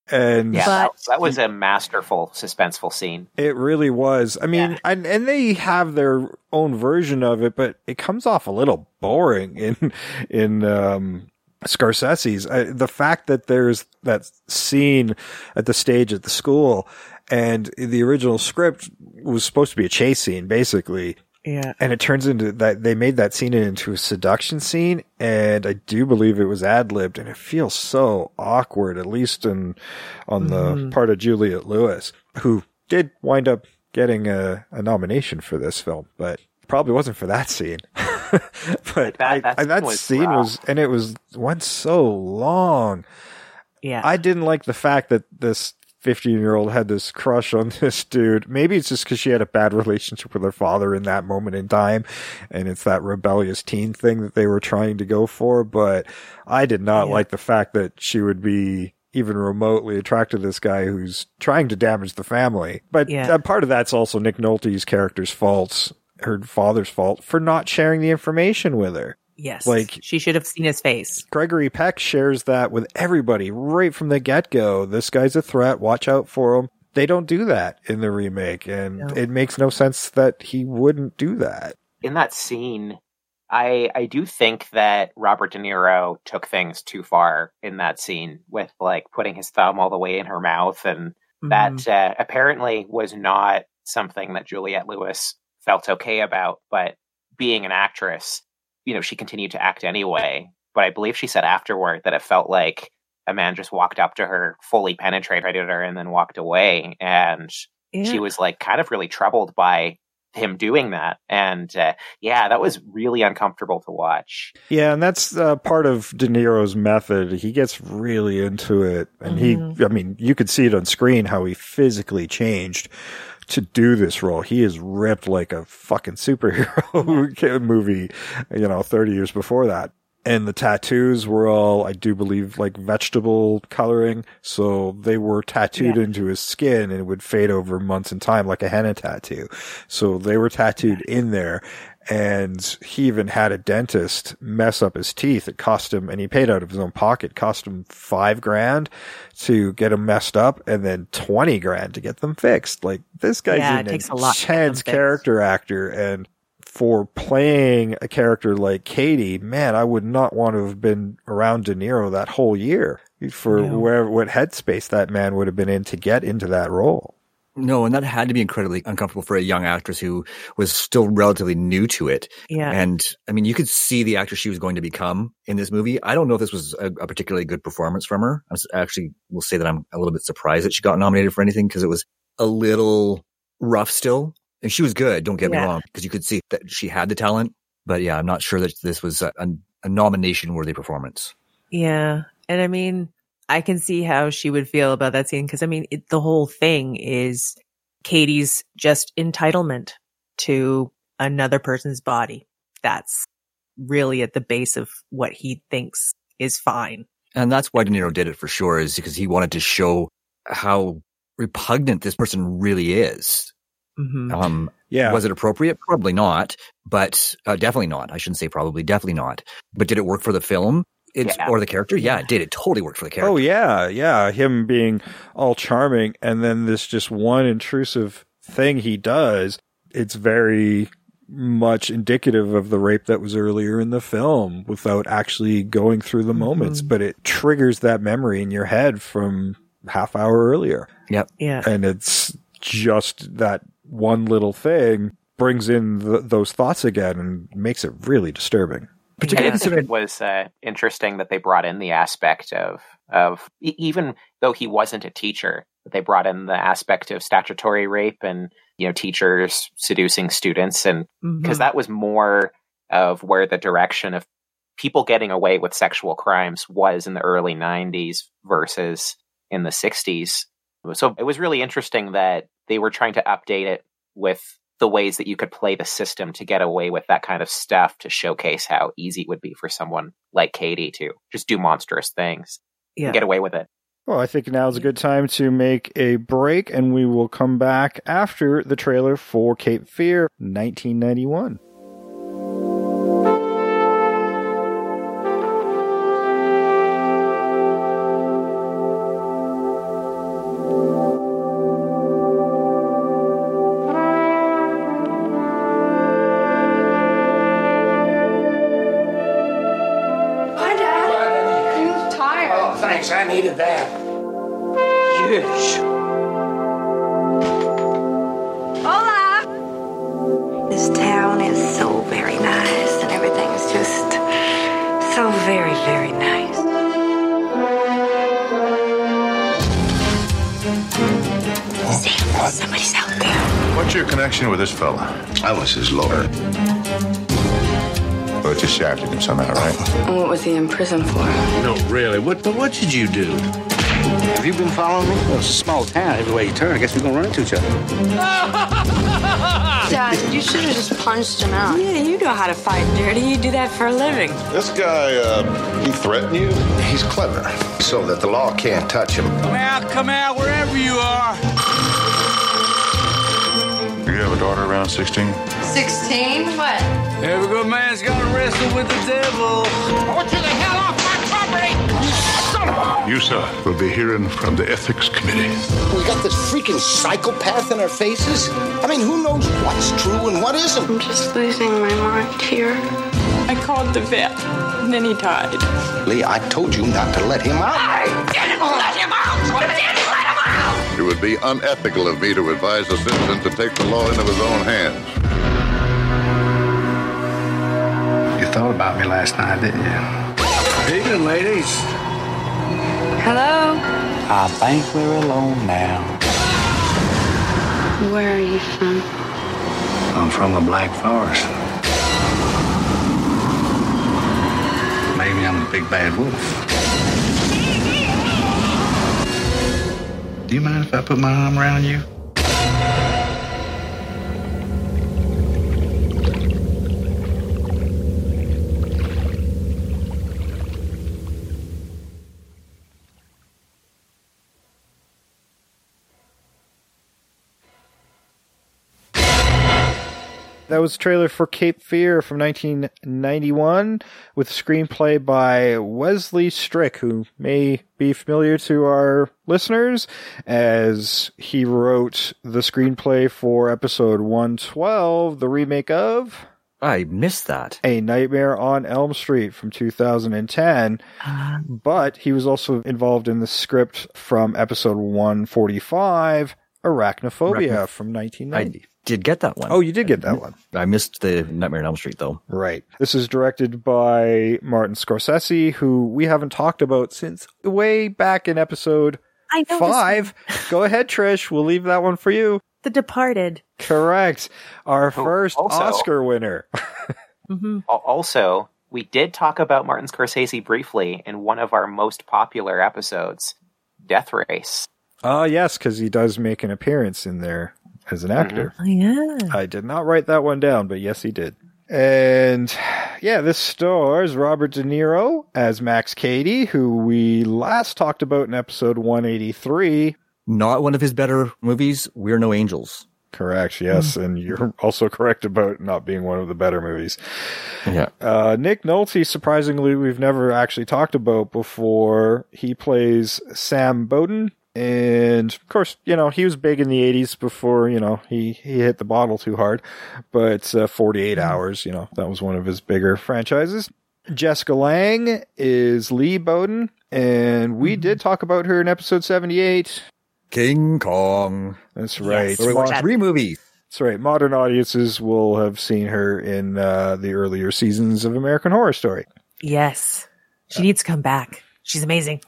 And yeah, that was a masterful, suspenseful scene. It really was. I mean, and they have their own version of it, but it comes off a little boring in Scorsese's. The fact that there's that scene at the stage at the school, and the original script was supposed to be a chase scene, basically. Yeah. And it turns into that they made that scene into a seduction scene, and I do believe it was ad-libbed, and it feels so awkward, at least on the part of Juliette Lewis, who did wind up getting a nomination for this film, but probably wasn't for that scene. But that scene was, and it went so long. Yeah. I didn't like the fact that this 15-year-old had this crush on this dude. Maybe it's just because she had a bad relationship with her father in that moment in time, and it's that rebellious teen thing that they were trying to go for. But I did not like the fact that she would be even remotely attracted to this guy who's trying to damage the family. But part of that's also Nick Nolte's character's fault, her father's fault, for not sharing the information with her. Yes. Like, she should have seen his face. Gregory Peck shares that with everybody right from the get-go. This guy's a threat. Watch out for him. They don't do that in the remake, and it makes no sense that he wouldn't do that. In that scene, I do think that Robert De Niro took things too far in that scene with, like, putting his thumb all the way in her mouth, and that apparently was not something that Juliette Lewis felt okay about, but being an actress, you know, she continued to act anyway. But I believe she said afterward that it felt like a man just walked up to her, fully penetrated her, and then walked away. And she was, like, kind of really troubled by him doing that. And that was really uncomfortable to watch. Yeah, and that's part of De Niro's method. He gets really into it. And I mean, you could see it on screen how he physically changed to do this role. He is ripped like a fucking superhero movie, 30 years before that. And the tattoos were all, I do believe, like vegetable coloring. So they were tattooed into his skin, and it would fade over months in time like a henna tattoo. So they were tattooed in there. And he even had a dentist mess up his teeth. It cost him, and he paid out of his own pocket, cost him $5,000 to get them messed up, and then $20,000 to get them fixed. Like, this guy's an intense character actor, and for playing a character like Katie, man, I would not want to have been around De Niro that whole year for what headspace that man would have been in to get into that role. No, and that had to be incredibly uncomfortable for a young actress who was still relatively new to it. Yeah. And I mean, you could see the actress she was going to become in this movie. I don't know if this was a particularly good performance from her. I actually will say that I'm a little bit surprised that she got nominated for anything, because it was a little rough still. And she was good, don't get me wrong, because you could see that she had the talent. But yeah, I'm not sure that this was a nomination-worthy performance. Yeah. And I mean, I can see how she would feel about that scene, because I mean, the whole thing is Katie's just entitlement to another person's body. That's really at the base of what he thinks is fine. And that's why De Niro did it for sure, is because he wanted to show how repugnant this person really is. Mm-hmm. Was it appropriate? Probably not, but definitely not. I shouldn't say probably, definitely not. But did it work for the film? Or the character? Yeah, it did. It totally worked for the character. Oh, yeah. Him being all charming, and then this just one intrusive thing he does, it's very much indicative of the rape that was earlier in the film without actually going through the moments. But it triggers that memory in your head from half hour earlier. Yep. Yeah. And it's just that one little thing brings in those thoughts again and makes it really disturbing. I think it was interesting that they brought in the aspect of even though he wasn't a teacher, that they brought in the aspect of statutory rape and, teachers seducing students. And because that was more of where the direction of people getting away with sexual crimes was in the early 90s versus in the 60s. So it was really interesting that they were trying to update it with the ways that you could play the system to get away with that kind of stuff, to showcase how easy it would be for someone like Katie to just do monstrous things and get away with it. Well, I think now is a good time to make a break, and we will come back after the trailer for Cape Fear 1991. Thanks, I needed that. Yes. Hola! This town is so very nice, and everything is just so very, very nice. What? Somebody's out there. What's your connection with this fella? I was his lawyer. But you shafted him somehow, right? And what was he in prison for? No, really. What did you do? Have you been following me? Well, it's a small town. Everywhere you turn, I guess we're gonna run into each other. Dad, you should have just punched him out. Yeah, you know how to fight dirty. You do that for a living. This guy, he threatened you? He's clever, so that the law can't touch him. Come out, wherever you are. You have a daughter around 16? 16? What? Every good man's gotta wrestle with the devil. I want you the hell off my property! You, sir, will be hearing from the Ethics Committee. We got this freaking psychopath in our faces. I mean, who knows what's true and what isn't? I'm just losing my mind here. I called the vet, and then he died. Lee, I told you not to let him out. I didn't let him out! I didn't let him out! It would be unethical of me to advise a citizen to take the law into his own hands. You thought about me last night, didn't you? Evening, ladies. Hello? I think we're alone now. Where are you from? I'm from the Black Forest. Maybe I'm the big bad wolf. Do you mind if I put my arm around you? That was a trailer for Cape Fear from 1991 with a screenplay by Wesley Strick, who may be familiar to our listeners as he wrote the screenplay for episode 112, the remake of... I missed that. A Nightmare on Elm Street from 2010. But he was also involved in the script from episode 145, Arachnophobia from 1990. I did get that one. Oh, you did get that one. I missed the Nightmare on Elm Street, though. Right. This is directed by Martin Scorsese, who we haven't talked about since way back in episode 5. Go ahead, Trish. We'll leave that one for you. The Departed. Correct. Our first Oscar winner. Also, we did talk about Martin Scorsese briefly in one of our most popular episodes, Death Race. Yes, because he does make an appearance in there as an actor. Oh, yeah. I did not write that one down, but yes, he did. And yeah, this stars Robert De Niro as Max Cady, who we last talked about in episode 183. Not one of his better movies, We're No Angels. Correct, yes. And you're also correct about not being one of the better movies. Yeah. Nick Nolte, surprisingly, we've never actually talked about before. He plays Sam Bowden. And of course, you know, he was big in the 80s before, you know, he hit the bottle too hard. But 48 Hours, you know, that was one of his bigger franchises. Jessica Lange is Lee Bowden. And we did talk about her in episode 78. King Kong. That's right. So we watched 3 movies. That's right. Modern audiences will have seen her in the earlier seasons of American Horror Story. Yes. She needs to come back. She's amazing.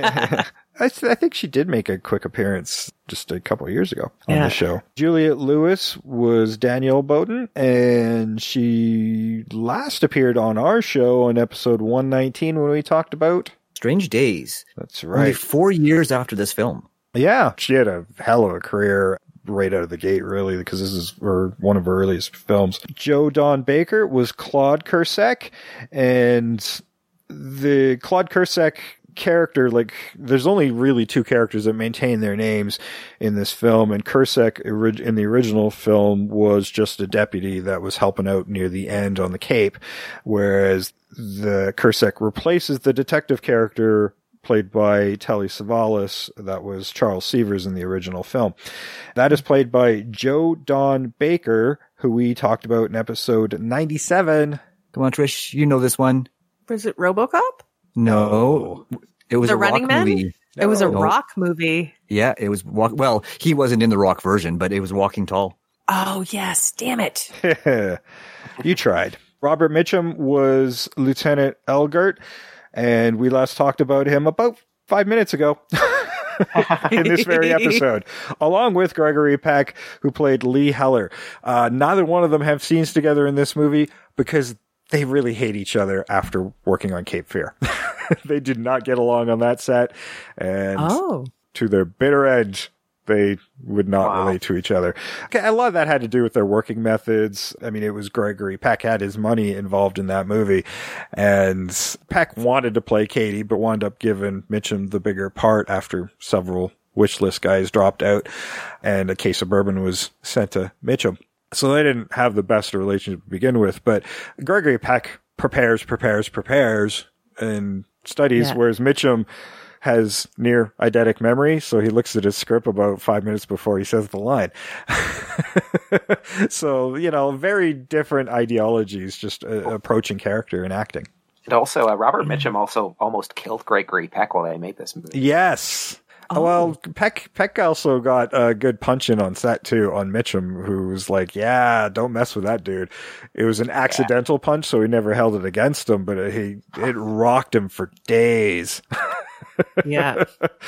I think she did make a quick appearance just a couple of years ago on the show. Juliette Lewis was Danielle Bowden, and she last appeared on our show on episode 119 when we talked about Strange Days. That's right. Only 4 years after this film. Yeah, she had a hell of a career right out of the gate, really, because this is one of her earliest films. Joe Don Baker was Claude Cursek, and the Claude Cursek character, like, there's only really 2 characters that maintain their names in this film, and Cursek in the original film was just a deputy that was helping out near the end on the Cape, whereas the Cursek replaces the detective character played by Telly Savalas, that was Charles Severs in the original film. That is played by Joe Don Baker, who we talked about in episode 97. Come on, Trish, you know this one. Was it RoboCop? No. It was The a Running Rock Man? movie. It was a No. Rock movie. Yeah, it was well, he wasn't in the Rock version, but it was Walking Tall. Oh, yes. Damn it. You tried. Robert Mitchum was Lieutenant Elgert, and we last talked about him about 5 minutes ago in this very episode, along with Gregory Peck, who played Lee Heller. Neither one of them have scenes together in this movie because they really hate each other after working on Cape Fear. They did not get along on that set, and to their bitter end, they would not relate to each other. Okay, a lot of that had to do with their working methods. I mean, it was Gregory Peck had his money involved in that movie, and Peck wanted to play Katie, but wound up giving Mitchum the bigger part after several wish list guys dropped out, and a case of bourbon was sent to Mitchum. So they didn't have the best relationship to begin with, but Gregory Peck prepares, and studies, whereas Mitchum has near eidetic memory, so he looks at his script about 5 minutes before he says the line. So, very different ideologies, just approaching character and acting. And also, Robert Mitchum also almost killed Gregory Peck while they made this movie. Yes. Well, Peck also got a good punch in on set too on Mitchum, who was like, "Yeah, don't mess with that dude." It was an accidental punch, so he never held it against him, but it rocked him for days. Yeah.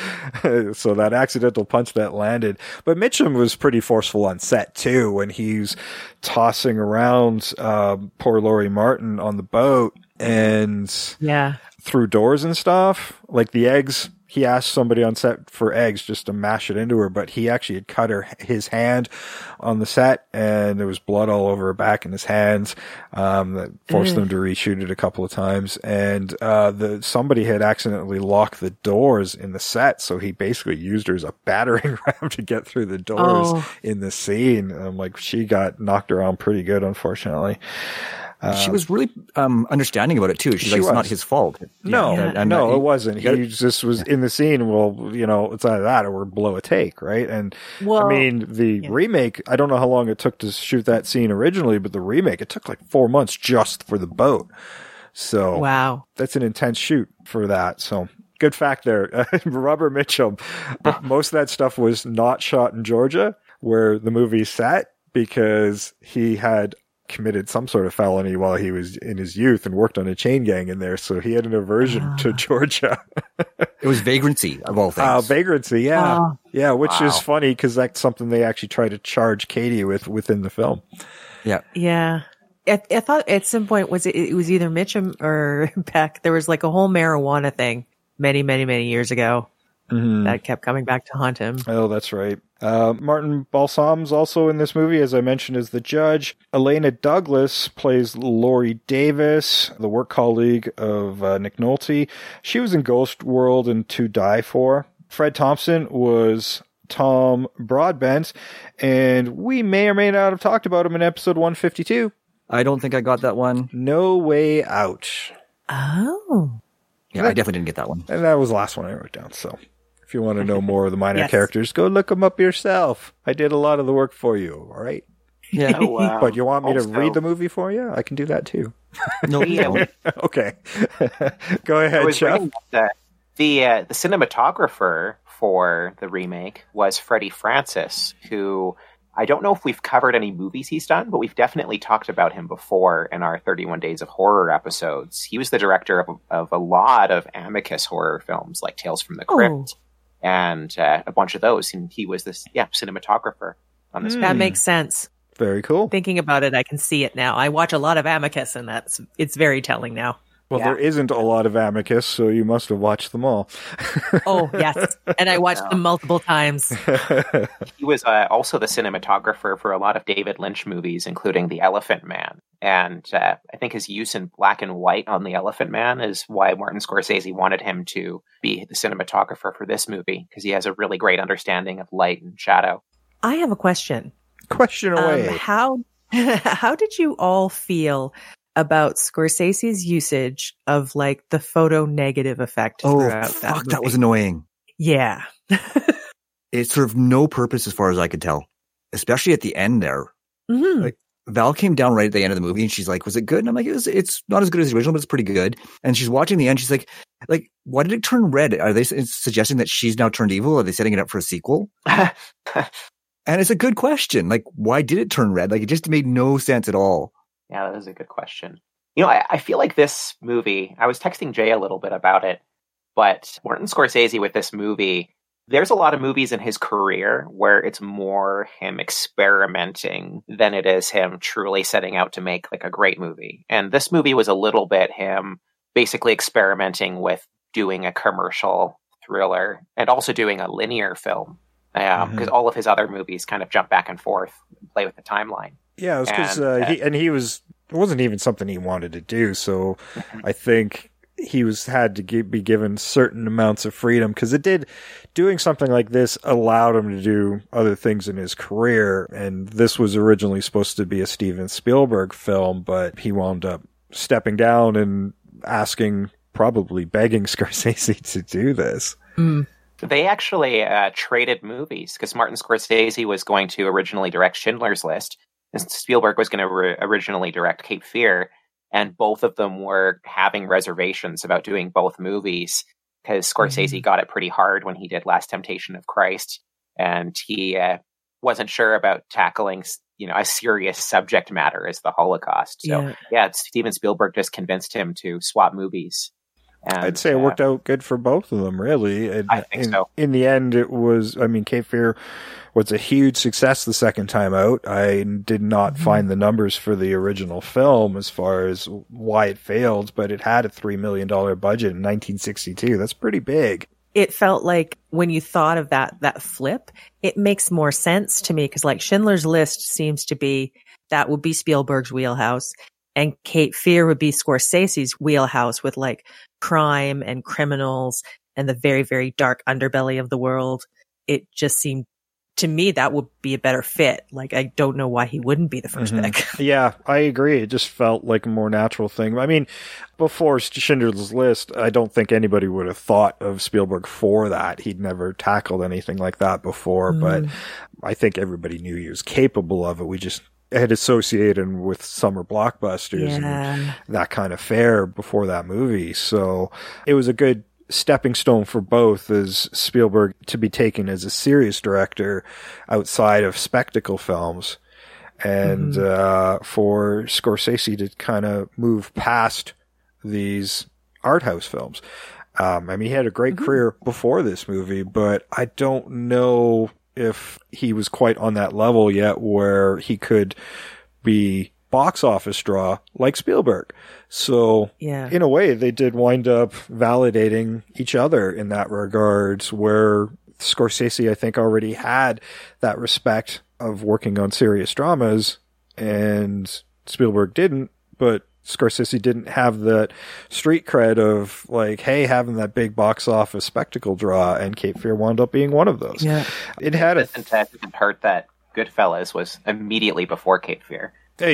So that accidental punch that landed. But Mitchum was pretty forceful on set too when he's tossing around poor Laurie Martin on the boat and through doors and stuff. Like the eggs, he asked somebody on set for eggs just to mash it into her, but he actually had cut his hand on the set, and there was blood all over her back and his hands. That forced them to reshoot it a couple of times. And somebody had accidentally locked the doors in the set, so he basically used her as a battering ram to get through the doors in the scene. She got knocked around pretty good, unfortunately. She was really understanding about it too. She's like, it's not his fault. No, it wasn't. He just was in the scene. Well, it's either that or we're below a take, right? And the remake, I don't know how long it took to shoot that scene originally, but the remake, it took like 4 months just for the boat. So wow, that's an intense shoot for that. So good fact there. Robert Mitchum, most of that stuff was not shot in Georgia where the movie's set because he had committed some sort of felony while he was in his youth and worked on a chain gang in there. So he had an aversion to Georgia. It was vagrancy of all things. Vagrancy. Yeah. Yeah. Which is funny because that's something they actually try to charge Katie with within the film. Yeah. Yeah. I thought at some point it was either Mitchum or Peck. There was like a whole marijuana thing many, many, many years ago that kept coming back to haunt him. Oh, that's right. Martin Balsam's also in this movie, as I mentioned, as the judge. Elena Douglas plays Laurie Davis, the work colleague of Nick Nolte. She was in Ghost World and To Die For. Fred Thompson was Tom Broadbent, and we may or may not have talked about him in episode 152. I don't think I got that one. No Way Out. Oh. Yeah, I definitely didn't get that one. And that was the last one I wrote down, so if you want to know more of the minor characters, go look them up yourself. I did a lot of the work for you, all right? Yeah. Oh, wow. But you want me to read the movie for you? I can do that too. No, you don't. Okay. Go ahead, Jeff. The cinematographer for the remake was Freddie Francis, who I don't know if we've covered any movies he's done, but we've definitely talked about him before in our 31 Days of Horror episodes. He was the director of a lot of Amicus horror films, like Tales from the Crypt, and a bunch of those. And he was this, cinematographer on this. That makes sense. Very cool. Thinking about it, I can see it now. I watch a lot of Amicus, and it's very telling now. Well, there isn't a lot of Amicus, so you must have watched them all. Oh, yes. And I watched them multiple times. He was also the cinematographer for a lot of David Lynch movies, including The Elephant Man. And I think his use in black and white on The Elephant Man is why Martin Scorsese wanted him to be the cinematographer for this movie, because he has a really great understanding of light and shadow. I have a question. Question away. How did you all feel about Scorsese's usage of like the photo negative effect throughout that movie? That was annoying. Yeah. It served no purpose as far as I could tell, especially at the end there. Mm-hmm. Like Val came down right at the end of the movie and she's like, was it good? And I'm like, it's not as good as the original, but it's pretty good. And she's watching the end. She's like, why did it turn red? Are they suggesting that she's now turned evil? Are they setting it up for a sequel? And it's a good question. Like, why did it turn red? Like, it just made no sense at all. Yeah, that is a good question. You know, I feel like this movie, I was texting Jay a little bit about it, but Martin Scorsese with this movie, there's a lot of movies in his career where it's more him experimenting than it is him truly setting out to make like a great movie. And this movie was a little bit him basically experimenting with doing a commercial thriller and also doing a linear film. Because all of his other movies kind of jump back and forth and play with the timeline. Yeah, it was because it wasn't even something he wanted to do. So I think he had to be given certain amounts of freedom, because doing something like this allowed him to do other things in his career. And this was originally supposed to be a Steven Spielberg film, but he wound up stepping down and probably begging Scorsese to do this. They actually traded movies, because Martin Scorsese was going to originally direct Schindler's List, and Spielberg was going to originally direct Cape Fear, and both of them were having reservations about doing both movies, because Scorsese got it pretty hard when he did Last Temptation of Christ, and he wasn't sure about tackling, a serious subject matter as the Holocaust. So Steven Spielberg just convinced him to swap movies. And, I'd say it worked out good for both of them, really. I think so. In the end, it was, Cape Fear was a huge success the second time out. I did not find the numbers for the original film as far as why it failed, but it had a $3 million budget in 1962. That's pretty big. It felt like when you thought of that flip, it makes more sense to me, because like Schindler's List seems to be, that would be Spielberg's wheelhouse, and Cape Fear would be Scorsese's wheelhouse with like crime and criminals and the very, very dark underbelly of the world. It just seemed to me that would be a better fit. Like, I don't know why he wouldn't be the first pick. Yeah, I agree. It just felt like a more natural thing. I mean, before Schindler's List, I don't think anybody would have thought of Spielberg for that. He'd never tackled anything like that before, but I think everybody knew he was capable of it. We just had associated him with summer blockbusters and that kind of fare before that movie. So it was a good stepping stone for both, as Spielberg to be taken as a serious director outside of spectacle films, and for Scorsese to kind of move past these art house films. He had a great career before this movie, but I don't know if he was quite on that level yet where he could be box office draw like Spielberg. So in a way, they did wind up validating each other in that regards, where Scorsese, I think, already had that respect of working on serious dramas and Spielberg didn't, but Scorsese didn't have that street cred of like, hey, having that big box office spectacle draw, and Cape Fear wound up being one of those. Yeah. It had didn't hurt that Goodfellas was immediately before Cape Fear.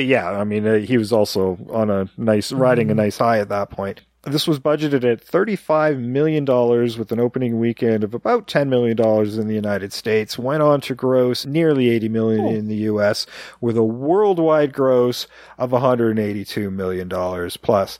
He was also on riding a nice high at that point. This was budgeted at $35 million with an opening weekend of about $10 million in the United States. Went on to gross nearly $80 million in the U.S. with a worldwide gross of $182 million plus.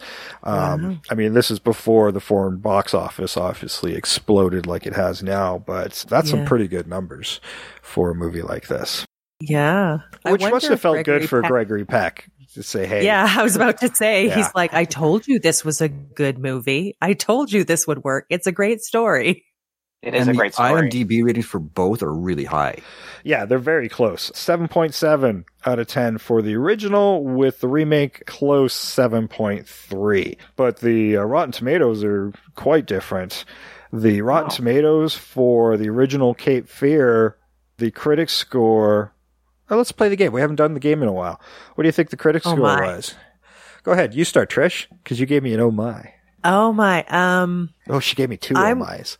This is before the foreign box office obviously exploded like it has now, but that's some pretty good numbers for a movie like this. Yeah. Which must have felt good for Gregory Peck to say, hey. Yeah, I was about to say, he's like, I told you this was a good movie. I told you this would work. It's a great story. It is a great story. IMDb ratings for both are really high. Yeah, they're very close. 7.7 out of 10 for the original, with the remake close 7.3. But the Rotten Tomatoes are quite different. The Rotten Tomatoes for the original Cape Fear, the critics score... Oh, let's play the game. We haven't done the game in a while. What do you think the critics score was? Go ahead. You start, Trish, because you gave me an oh my. Oh my. Oh, she gave me two oh my's.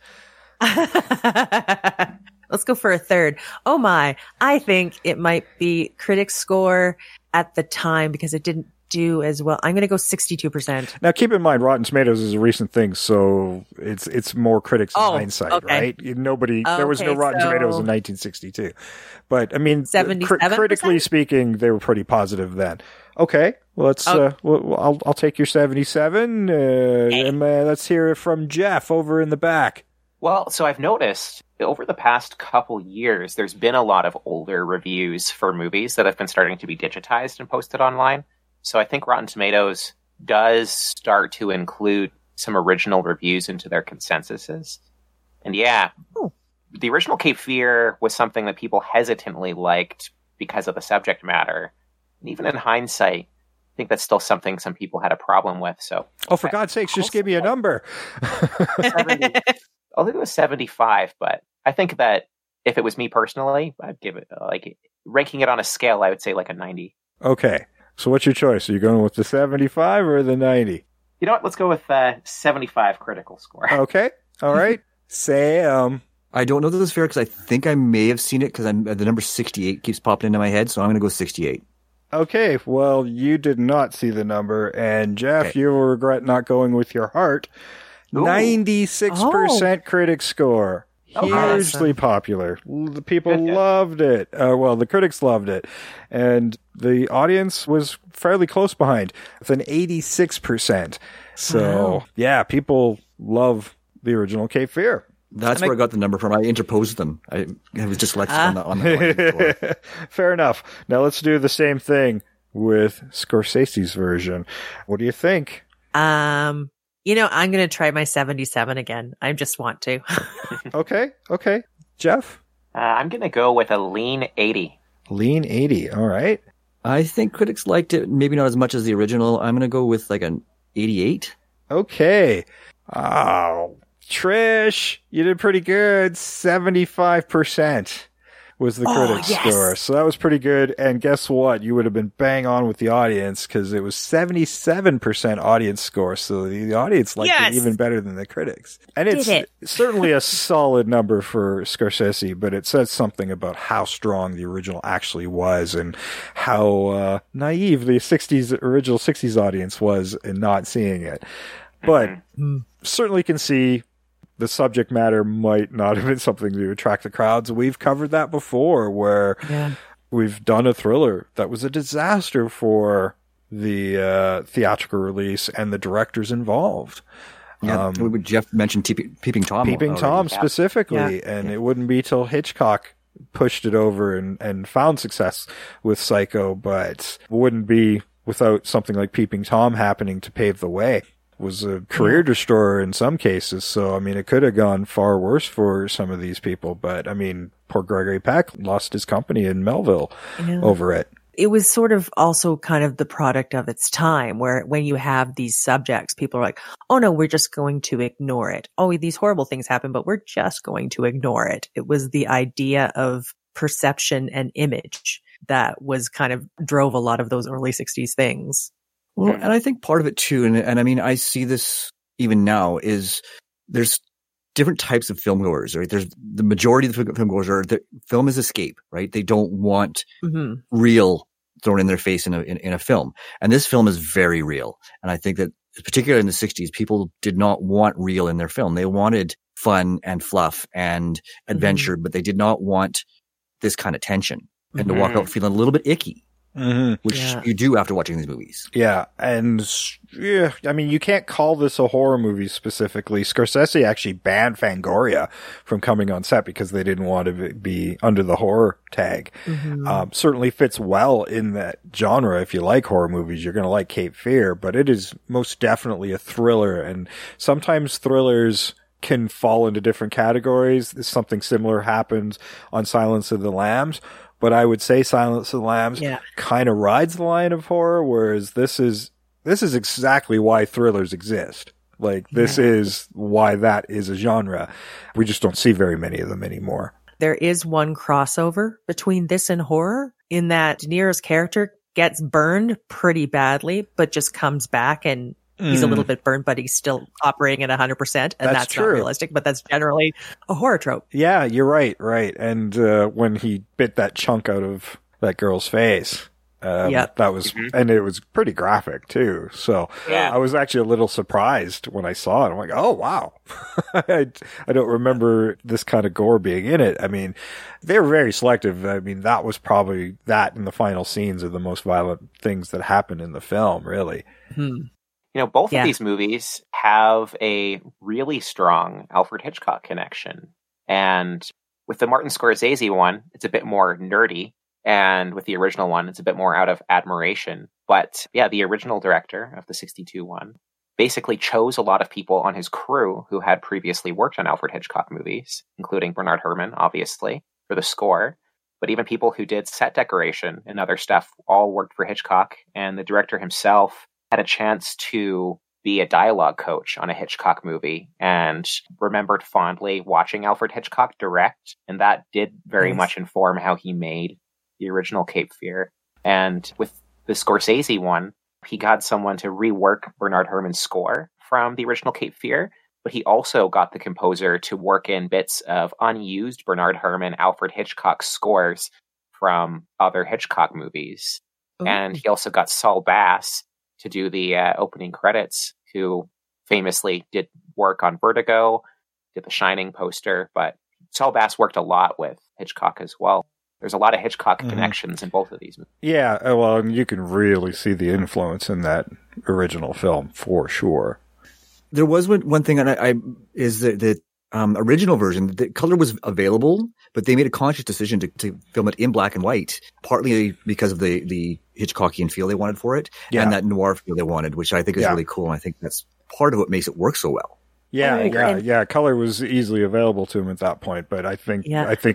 Let's go for a third. Oh my. I think it might be critics score at the time, because it didn't do as well. I'm going to go 62%. Now, keep in mind, Rotten Tomatoes is a recent thing, so it's more critics in hindsight, right? There was no Rotten Tomatoes in 1962. But, I mean, critically speaking, they were pretty positive then. Okay, well, let's. I'll take your 77. And let's hear it from Jeff over in the back. Well, so I've noticed over the past couple years, there's been a lot of older reviews for movies that have been starting to be digitized and posted online. So I think Rotten Tomatoes does start to include some original reviews into their consensuses. And the original Cape Fear was something that people hesitantly liked because of the subject matter. And even in hindsight, I think that's still something some people had a problem with. So, for God's sakes, just give me a number. 70, I'll do a 75, but I think that if it was me personally, I'd give it, ranking it on a scale, I would say like a 90. Okay. So what's your choice? Are you going with the 75 or the 90? You know what? Let's go with 75 critical score. Okay. All right. Sam. I don't know that this is fair because I think I may have seen it because the number 68 keeps popping into my head, so I'm going to go 68. Okay. Well, you did not see the number, and Jeff, you will regret not going with your heart. 96% critic score. Hugely popular. The people loved it. The critics loved it. And the audience was fairly close behind with an 86%. So, people love the original Cape Fear. That's where I got the number from. I interposed them. I was dyslexic on the line. Fair enough. Now let's do the same thing with Scorsese's version. What do you think? I'm going to try my 77 again. I just want to. Okay. Jeff? I'm going to go with a lean 80. Lean 80. All right. I think critics liked it, maybe not as much as the original. I'm going to go with like an 88. Okay. Oh, Trish, you did pretty good. 75%. Was the critics' score. So that was pretty good. And guess what? You would have been bang on with the audience because it was 77% audience score. So the audience liked it even better than the critics. And it's certainly a solid number for Scorsese, but it says something about how strong the original actually was and how naive the original 60s audience was in not seeing it. But certainly can see the subject matter might not have been something to attract the crowds. We've covered that before where we've done a thriller that was a disaster for the theatrical release and the directors involved. Yeah, Jeff mentioned Peeping Tom. Peeping Tom specifically, and it wouldn't be till Hitchcock pushed it over and found success with Psycho, but wouldn't be without something like Peeping Tom happening to pave the way. Was a career destroyer in some cases. So, I mean, it could have gone far worse for some of these people. But, I mean, poor Gregory Peck lost his company in Melville over it. It was sort of also kind of the product of its time where when you have these subjects, people are like, oh no, we're just going to ignore it. Oh, these horrible things happen, but we're just going to ignore it. It was the idea of perception and image that was kind of drove a lot of those early 60s things. Well, and I think part of it too, and I mean, I see this even now, is there's different types of film goers, right? There's the majority of the film goers the film is escape, right? They don't want real thrown in their face in a film. And this film is very real. And I think that particularly in the 60s, people did not want real in their film. They wanted fun and fluff and adventure, but they did not want this kind of tension and to walk out feeling a little bit icky. Which you do after watching these movies. Yeah. And I mean, you can't call this a horror movie specifically. Scorsese actually banned Fangoria from coming on set because they didn't want to be under the horror tag. Certainly fits well in that genre. If you like horror movies, you're going to like Cape Fear, but it is most definitely a thriller. And sometimes thrillers can fall into different categories. Something similar happens on Silence of the Lambs. But I would say Silence of the Lambs kind of rides the line of horror, whereas this is exactly why thrillers exist. Like, this is why that is a genre. We just don't see very many of them anymore. There is one crossover between this and horror in that De Niro's character gets burned pretty badly, but just comes back and he's a little bit burned, but he's still operating at 100%. And that's not realistic, but that's generally a horror trope. Yeah, you're right. And when he bit that chunk out of that girl's face, That was, and it was pretty graphic too. So I was actually a little surprised when I saw it. I'm like, oh wow. I don't remember this kind of gore being in it. I mean, they were very selective. I mean, that was probably that in the final scenes are the most violent things that happened in the film, really. You know, both of these movies have a really strong Alfred Hitchcock connection. And with the Martin Scorsese one, it's a bit more nerdy. And with the original one, it's a bit more out of admiration. But yeah, the original director of the 62 one basically chose a lot of people on his crew who had previously worked on Alfred Hitchcock movies, including Bernard Herrmann, obviously, for the score. But even people who did set decoration and other stuff all worked for Hitchcock. And the director himself had a chance to be a dialogue coach on a Hitchcock movie and remembered fondly watching Alfred Hitchcock direct. And that did very much inform how he made the original Cape Fear. And with the Scorsese one, he got someone to rework Bernard Herrmann's score from the original Cape Fear, but he also got the composer to work in bits of unused Bernard Herrmann, Alfred Hitchcock scores from other Hitchcock movies. Ooh. And he also got Saul Bass to do the opening credits, who famously did work on Vertigo, did the Shining poster, but Saul Bass worked a lot with Hitchcock as well. There's a lot of Hitchcock connections in both of these movies. Yeah, well, and you can really see the influence in that original film, for sure. There was one thing, and is that original version, the color was available, but they made a conscious decision to film it in black and white, partly because of the Hitchcockian feel they wanted for it, and that noir feel they wanted, which I think is really cool, and I think that's part of what makes it work so well. Yeah. Color was easily available to him at that point, but I think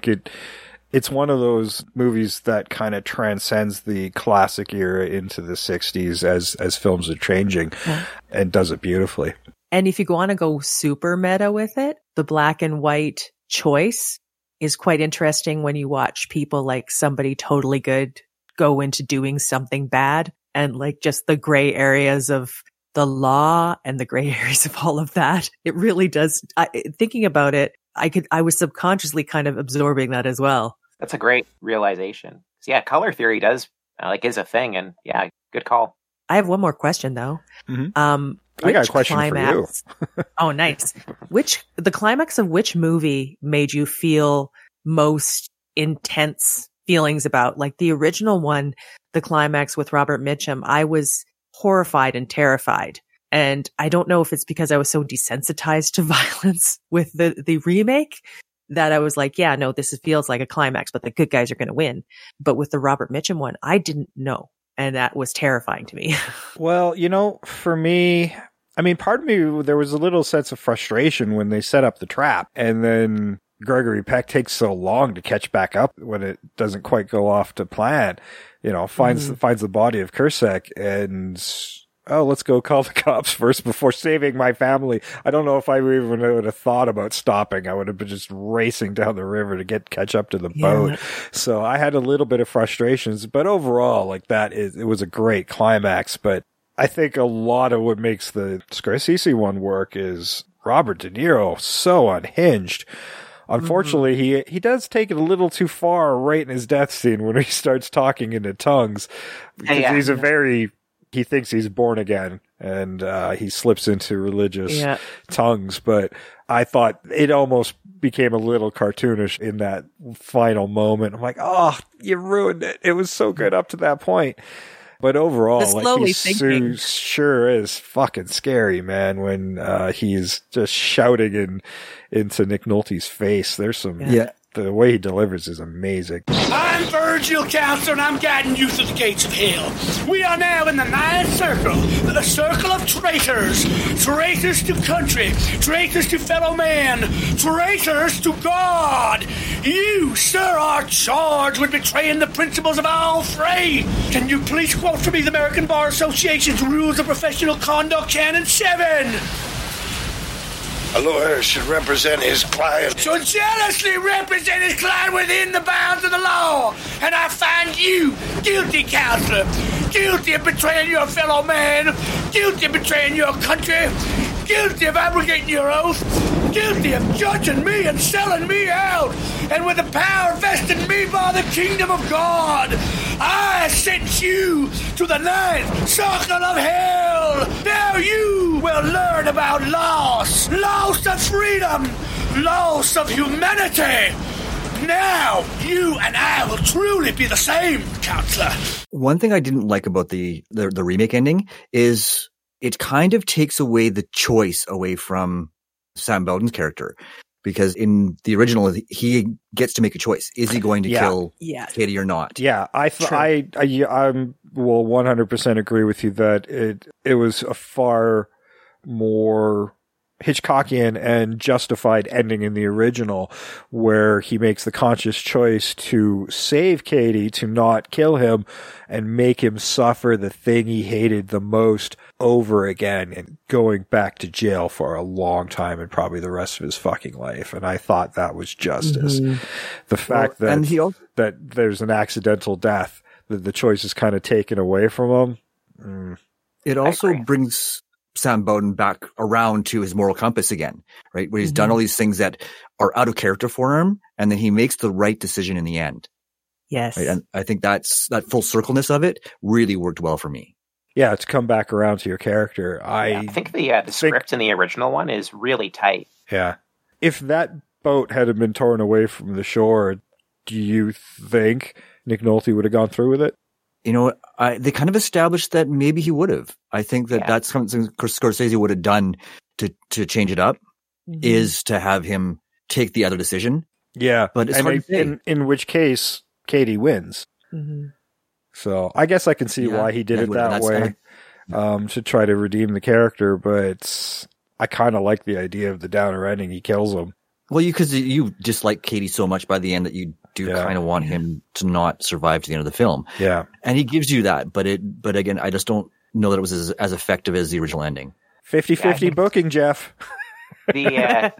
it's one of those movies that kind of transcends the classic era into the 60s as films are changing and does it beautifully. And if you want to go super meta with it, the black and white choice is quite interesting when you watch people like Somebody Totally Good go into doing something bad, and like just the gray areas of the law and the gray areas of all of that. It really does. Thinking about it, I was subconsciously kind of absorbing that as well. That's a great realization. Yeah, color theory is a thing, and yeah, good call. I have one more question though. Mm-hmm. I got a question climax, for you. Oh, nice. The climax of which movie made you feel most intense feelings about? Like the original one, the climax with Robert Mitchum, I was horrified and terrified. And I don't know if it's because I was so desensitized to violence with the remake that I was like, yeah, no, this feels like a climax, but the good guys are going to win. But with the Robert Mitchum one, I didn't know. And that was terrifying to me. Well, for me, I mean, part of me, there was a little sense of frustration when they set up the trap. And then Gregory Peck takes so long to catch back up when it doesn't quite go off to plan. Finds the body of Cusack and, let's go call the cops first before saving my family. I don't know if I even would have thought about stopping. I would have been just racing down the river to catch up to the boat. So I had a little bit of frustrations, but overall, it was a great climax. But I think a lot of what makes the Scorsese one work is Robert De Niro so unhinged. Unfortunately, he does take it a little too far right in his death scene when he starts talking into tongues. Because he thinks he's born again, and he slips into religious tongues. But I thought it almost became a little cartoonish in that final moment. I'm like, oh, you ruined it. It was so good up to that point. But overall, he sure is fucking scary, man, when he's just shouting into Nick Nolte's face. There's some... The way he delivers is amazing. I'm Virgil Counselor, and I'm guiding you through the gates of hell. We are now in the ninth circle, the circle of traitors. Traitors to country, traitors to fellow man, traitors to God. You, sir, are charged with betraying the principles of all three. Can you please quote for me the American Bar Association's Rules of Professional Conduct, Canon 7? A lawyer should represent his client. Should jealously represent his client within the bounds of the law. And I find you guilty, counselor. Guilty of betraying your fellow man. Guilty of betraying your country. Guilty of abrogating your oath. Guilty of judging me and selling me out. And with the power vested in me by the kingdom of God, I sent you to the ninth circle of hell. Now you will learn about loss of freedom, loss of humanity. Now you and I will truly be the same, Counselor. One thing I didn't like about the remake ending is it kind of takes away the choice away from Sam Belden's character. Because in the original, he gets to make a choice. Is he going to kill Katie or not? Yeah, I will 100% agree with you that it was a far more Hitchcockian and justified ending in the original, where he makes the conscious choice to save Katie, to not kill him, and make him suffer the thing he hated the most over again, and going back to jail for a long time and probably the rest of his fucking life. And I thought that was justice. Mm-hmm. The fact that there's an accidental death, that the choice is kind of taken away from him. It also brings Sam Bowden back around to his moral compass again, right? Where he's done all these things that are out of character for him, and then he makes the right decision in the end. Yes. Right? And I think that full circleness of it really worked well for me. Yeah, to come back around to your character. I think the script in the original one is really tight. Yeah. If that boat had been torn away from the shore, do you think Nick Nolte would have gone through with it? You know, they kind of established that maybe he would have. I think that's something Scorsese would have done to change it up, is to have him take the other decision. Yeah, but it's hard to say. In which case, Katie wins. Mm-hmm. So I guess I can see why he did it that way, to try to redeem the character. But I kind of like the idea of the downer ending. He kills him. Well, because you dislike Katie so much by the end that you do kind of want him to not survive to the end of the film. Yeah. And he gives you that, but again, I just don't know that it was as effective as the original ending. 50-50 booking, Jeff. The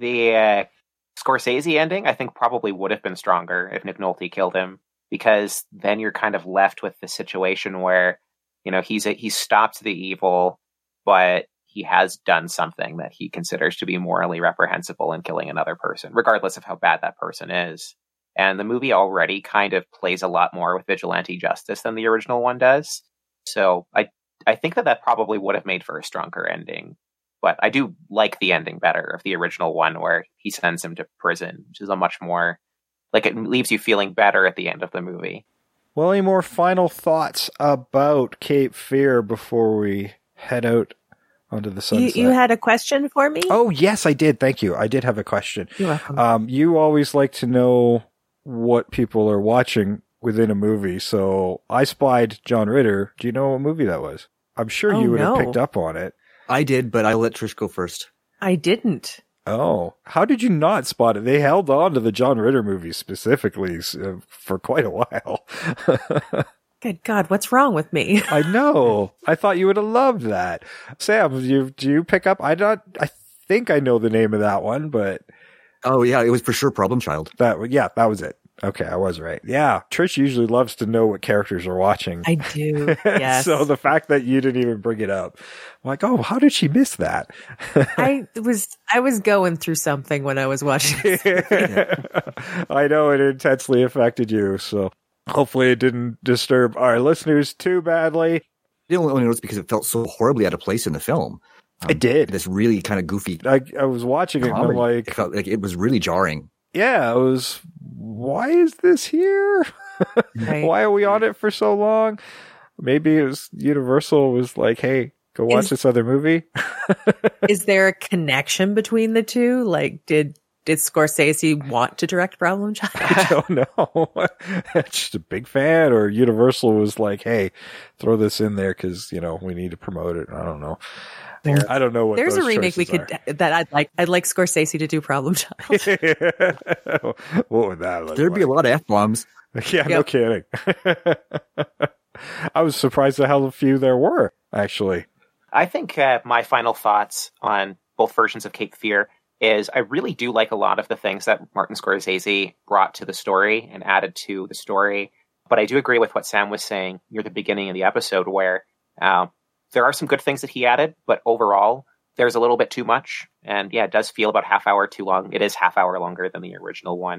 Scorsese ending, I think, probably would have been stronger if Nick Nolte killed him, because then you're kind of left with the situation where, you know, he's stopped the evil, but he has done something that he considers to be morally reprehensible in killing another person, regardless of how bad that person is. And the movie already kind of plays a lot more with vigilante justice than the original one does. So I think that probably would have made for a stronger ending. But I do like the ending better of the original one, where he sends him to prison, which is a much more, like, it leaves you feeling better at the end of the movie. Well, any more final thoughts about Cape Fear before we head out onto the sunset? You had a question for me? Oh, yes, I did. Thank you. I did have a question. You're welcome. You always like to know what people are watching within a movie. So I spied John Ritter. Do you know what movie that was? I'm sure you would have picked up on it. I did, but I'll let Trish go first. I didn't. Oh, how did you not spot it? They held on to the John Ritter movie specifically for quite a while. Good God, what's wrong with me? I know. I thought you would have loved that. Sam, do you pick up? I think I know the name of that one, but... Oh, yeah, it was for sure Problem Child. That was it. Okay, I was right. Yeah, Trish usually loves to know what characters are watching. I do, yes. So the fact that you didn't even bring it up, I'm like, oh, how did she miss that? I was going through something when I was watching this. I know it intensely affected you, so hopefully it didn't disturb our listeners too badly. The only notice because it felt so horribly out of place in the film. It did. This really kind of goofy. I was watching it and I'm like... It felt like it was really jarring. Yeah, it was... Why is this here? Right. Why are we on it for so long? Maybe it was Universal was like, hey, go watch this other movie. Is there a connection between the two? Like, did Scorsese want to direct Problem Child? I don't know. Just a big fan, or Universal was like, hey, throw this in there because, you know, we need to promote it. I don't know. I don't know what there's those a remake we could that I'd like Scorsese to do Problem Child. What would that look There'd like? be a lot of F-bombs. Yeah, no kidding. I was surprised at how few there were, actually. I think my final thoughts on both versions of Cape Fear is I really do like a lot of the things that Martin Scorsese brought to the story and added to the story. But I do agree with what Sam was saying near the beginning of the episode, where there are some good things that he added, but overall, there's a little bit too much. And yeah, it does feel about half hour too long. It is half hour longer than the original one.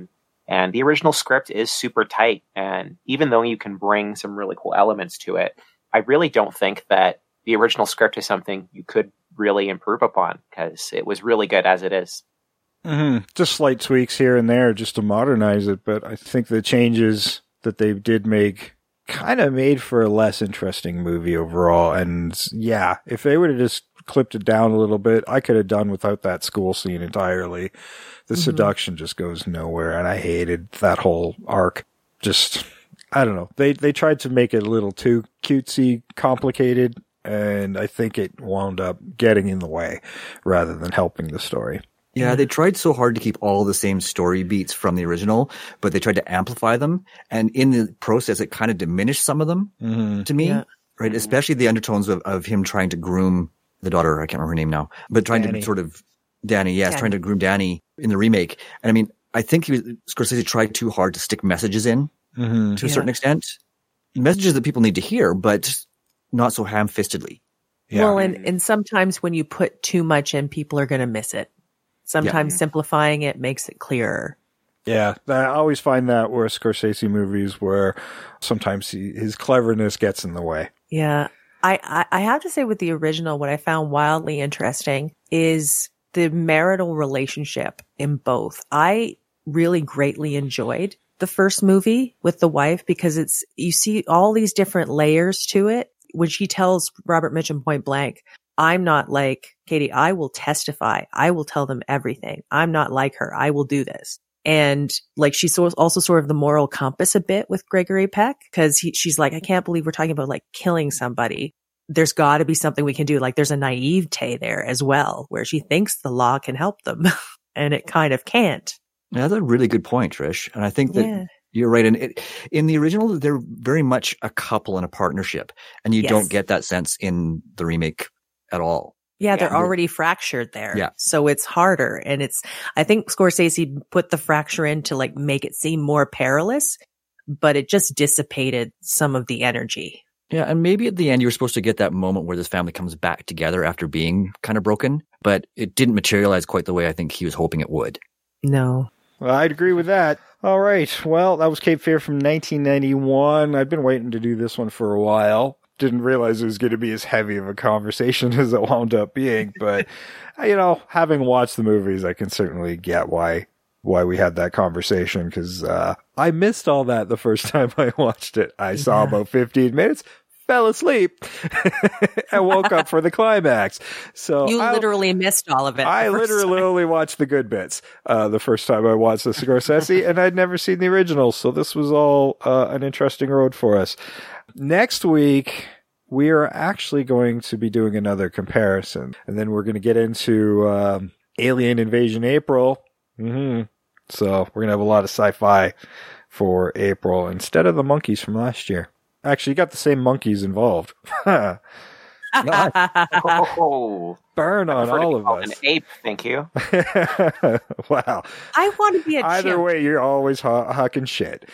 And the original script is super tight. And even though you can bring some really cool elements to it, I really don't think that the original script is something you could really improve upon, because it was really good as it is. Mm-hmm. Just slight tweaks here and there just to modernize it. But I think the changes that they did make kind of made for a less interesting movie overall. And yeah, if they would have just clipped it down a little bit, I could have done without that school scene entirely. The seduction just goes nowhere, and I hated that whole arc. Just, I don't know. They tried to make it a little too cutesy, complicated, and I think it wound up getting in the way rather than helping the story. Yeah, they tried so hard to keep all the same story beats from the original, but they tried to amplify them. And in the process, it kind of diminished some of them to me, right? Especially the undertones of him trying to groom the daughter. I can't remember her name now, but trying to sort of Danny, trying to groom Danny in the remake. And I mean, I think Scorsese tried too hard to stick messages in to a certain extent. Messages that people need to hear, but not so ham-fistedly. Yeah. Well, and sometimes when you put too much in, people are going to miss it. Sometimes simplifying it makes it clearer. Yeah, I always find that with Scorsese movies where sometimes his cleverness gets in the way. Yeah. I have to say with the original, what I found wildly interesting is the marital relationship in both. I really greatly enjoyed the first movie with the wife because you see all these different layers to it. When she tells Robert Mitchum point blank, I'm not like Katie, I will testify. I will tell them everything. I'm not like her. I will do this. And like she's also sort of the moral compass a bit with Gregory Peck because she's like, I can't believe we're talking about like killing somebody. There's got to be something we can do. Like there's a naivete there as well where she thinks the law can help them and it kind of can't. Yeah, that's a really good point, Trish. And I think that you're right. And in the original, they're very much a couple and a partnership. And you don't get that sense in the remake at all. Yeah, they're already fractured there. Yeah. So it's harder. And I think Scorsese put the fracture in to like make it seem more perilous, but it just dissipated some of the energy. Yeah. And maybe at the end you were supposed to get that moment where this family comes back together after being kind of broken, but it didn't materialize quite the way I think he was hoping it would. No. Well, I'd agree with that. All right. Well, that was Cape Fear from 1991. I've been waiting to do this one for a while. Didn't realize it was going to be as heavy of a conversation as it wound up being. But, having watched the movies, I can certainly get why we had that conversation. Because I missed all that the first time I watched it. I saw about 15 minutes, fell asleep, and woke up for the climax. So you literally missed all of it. I literally only watched the good bits the first time I watched the Scorsese, and I'd never seen the original. So this was all an interesting road for us. Next week, we are actually going to be doing another comparison, and then we're going to get into Alien Invasion April. So we're going to have a lot of sci-fi for April instead of the monkeys from last year. Actually, you got the same monkeys involved. Oh, burn on all of us. An ape, thank you. Wow. I want to be a Either chimp. way, you're always hucking shit.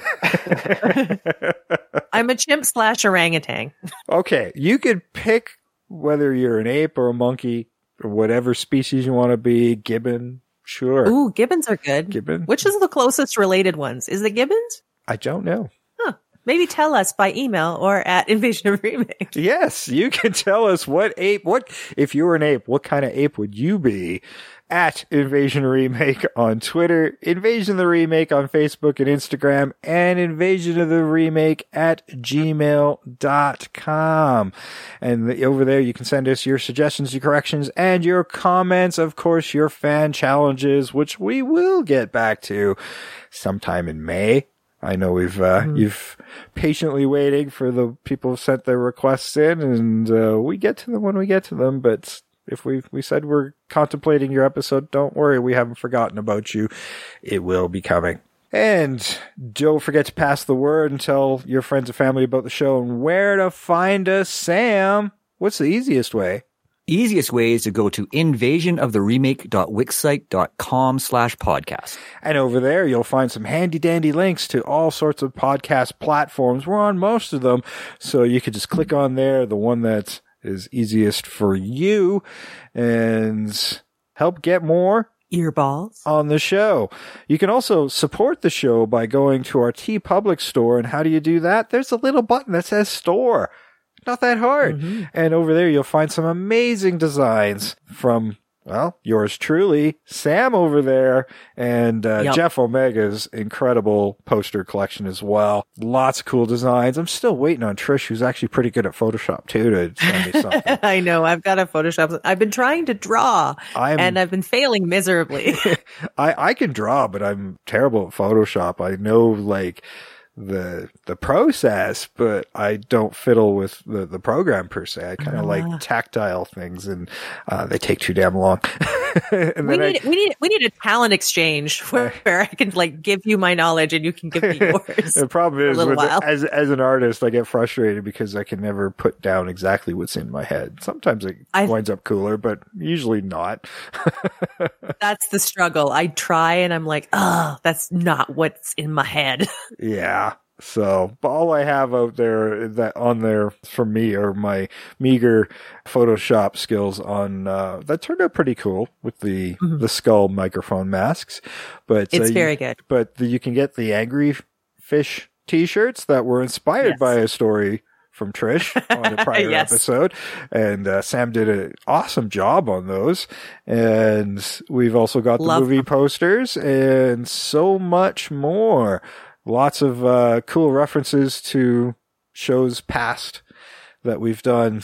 I'm a chimp / orangutan. Okay, you could pick whether you're an ape or a monkey or whatever species you want to be. Gibbon, sure. Ooh, gibbons are good. Gibbon. Which is the closest related ones? Is it gibbons? I don't know. Maybe tell us by email or at Invasion of Remake. Yes, you can tell us if you were an ape, what kind of ape would you be? At Invasion Remake on Twitter, Invasion the Remake on Facebook and Instagram, and Invasion of the Remake at gmail.com. And over there, you can send us your suggestions, your corrections, and your comments. Of course, your fan challenges, which we will get back to sometime in May. I know you've patiently waiting for the people who sent their requests in, and we get to them when we get to them. But if we said we're contemplating your episode, don't worry, we haven't forgotten about you. It will be coming. And don't forget to pass the word and tell your friends and family about the show and where to find us. Sam, what's the easiest way? Easiest way is to go to invasionoftheremake.wixsite.com/podcast. And over there, you'll find some handy dandy links to all sorts of podcast platforms. We're on most of them. So you could just click on there, the one that is easiest for you, and help get more earballs on the show. You can also support the show by going to our TeePublic store. And how do you do that? There's a little button that says store. Not that hard. Mm-hmm. And over there, you'll find some amazing designs from, well, yours truly, Sam over there, and Jeff Omega's incredible poster collection as well. Lots of cool designs. I'm still waiting on Trish, who's actually pretty good at Photoshop, too, to send me something. I know. I've got a Photoshop. I've been trying to draw, and I've been failing miserably. I can draw, but I'm terrible at Photoshop. I know, like, the process, but I don't fiddle with the program per se. I kind of like tactile things, and they take too damn long. And we need a talent exchange where I can like give you my knowledge and you can give me yours. The problem is, as an artist, I get frustrated because I can never put down exactly what's in my head. Sometimes it winds up cooler, but usually not. That's the struggle. I try and I'm like, oh, that's not what's in my head. Yeah. So, but all I have out there on there for me are my meager Photoshop skills on, that turned out pretty cool with the skull microphone masks, but it's very good. But you can get the Angry Fish t-shirts that were inspired by a story from Trish on a prior episode. And Sam did an awesome job on those. And we've also got the movie posters and so much more. Lots of cool references to shows past that we've done.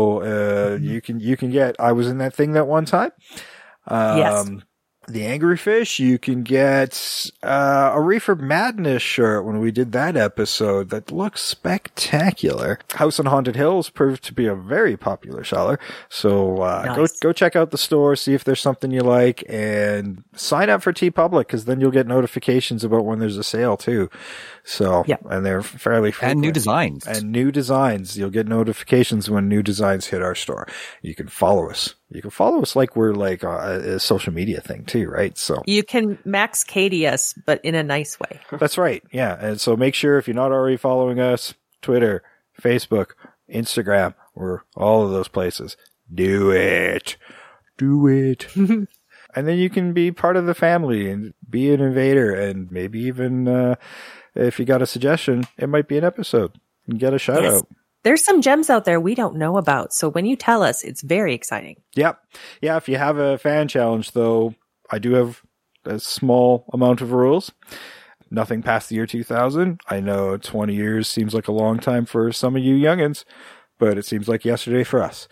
So you can get I Was in That Thing That One Time. Yes. The Angry Fish, you can get a Reefer Madness shirt when we did that episode that looks spectacular. House on Haunted Hills proved to be a very popular seller. So go check out the store, see if there's something you like, and sign up for TeePublic because then you'll get notifications about when there's a sale too. So, and they're fairly frequent. And new designs. And new designs. You'll get notifications when new designs hit our store. You can follow us. You can follow us like we're like a social media thing too, right? So you can Max Katie us, but in a nice way. That's right. Yeah. And so make sure if you're not already following us, Twitter, Facebook, Instagram, we're all of those places. Do it. Do it. And then you can be part of the family and be an invader, and maybe even if you got a suggestion, it might be an episode and get a shout out. There's some gems out there we don't know about. So when you tell us, it's very exciting. Yep. Yeah. If you have a fan challenge, though, I do have a small amount of rules. Nothing past the year 2000. I know 20 years seems like a long time for some of you youngins, but it seems like yesterday for us.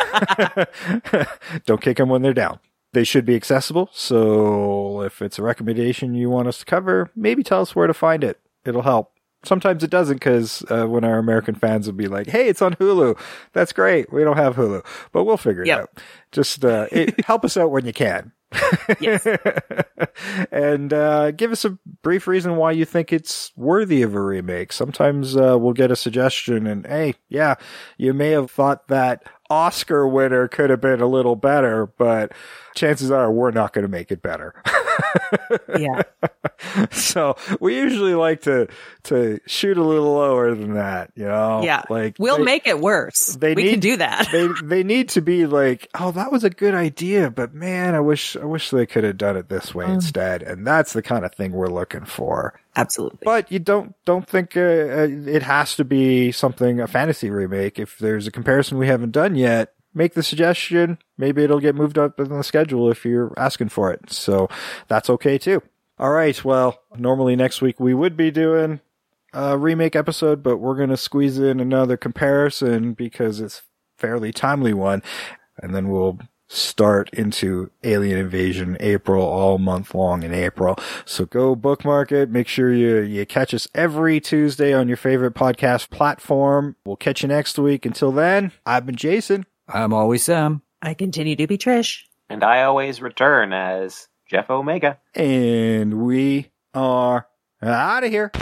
Don't kick them when they're down. They should be accessible. So if it's a recommendation you want us to cover, maybe tell us where to find it. It'll help. Sometimes it doesn't because when our American fans will be like, hey, it's on Hulu. That's great. We don't have Hulu, but we'll figure it out. Just help us out when you can. Yes. And give us a brief reason why you think it's worthy of a remake. Sometimes we'll get a suggestion and, hey, yeah, you may have thought that Oscar winner could have been a little better, but chances are we're not going to make it better. Yeah. So we usually like to shoot a little lower than that, you know? Yeah. Like we'll make it worse. We can do that. They need to be like, oh, that was a good idea, but man, I wish they could have done it this way instead. And that's the kind of thing we're looking for. Absolutely. But you don't think it has to be a fantasy remake. If there's a comparison we haven't done yet, make the suggestion. Maybe it'll get moved up in the schedule if you're asking for it. So that's okay too. All right. Well, normally next week we would be doing a remake episode, but we're going to squeeze in another comparison because it's a fairly timely one. And then we'll start into Alien Invasion April, all month long in April. So go bookmark it. Make sure you catch us every Tuesday on your favorite podcast platform. We'll catch you next week. Until then, I've been Jason. I'm always Sam. I continue to be Trish. And I always return as Jeff Omega. And we are out of here.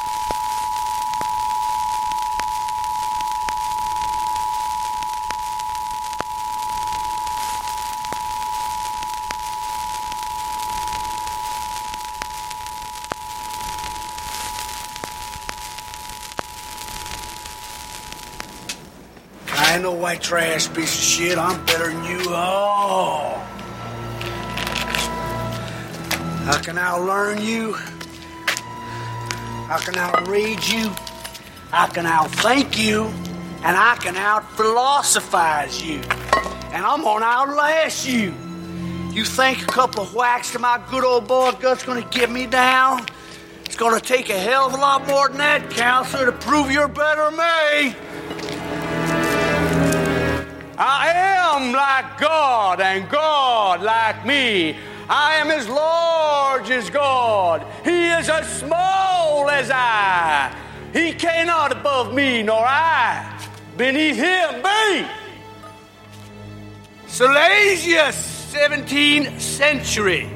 I know white trash piece of shit. I'm better than you all. I can out-learn you. I can out-read you. I can out-think you. And I can out-philosophize you. And I'm gonna outlast you. You think a couple of whacks to my good old boy gut's gonna get me down? It's gonna take a hell of a lot more than that, counselor, to prove you're better than me. I am like God, and God like me. I am as large as God. He is as small as I. He cannot above me, nor I beneath him be. Silesius, 17th century.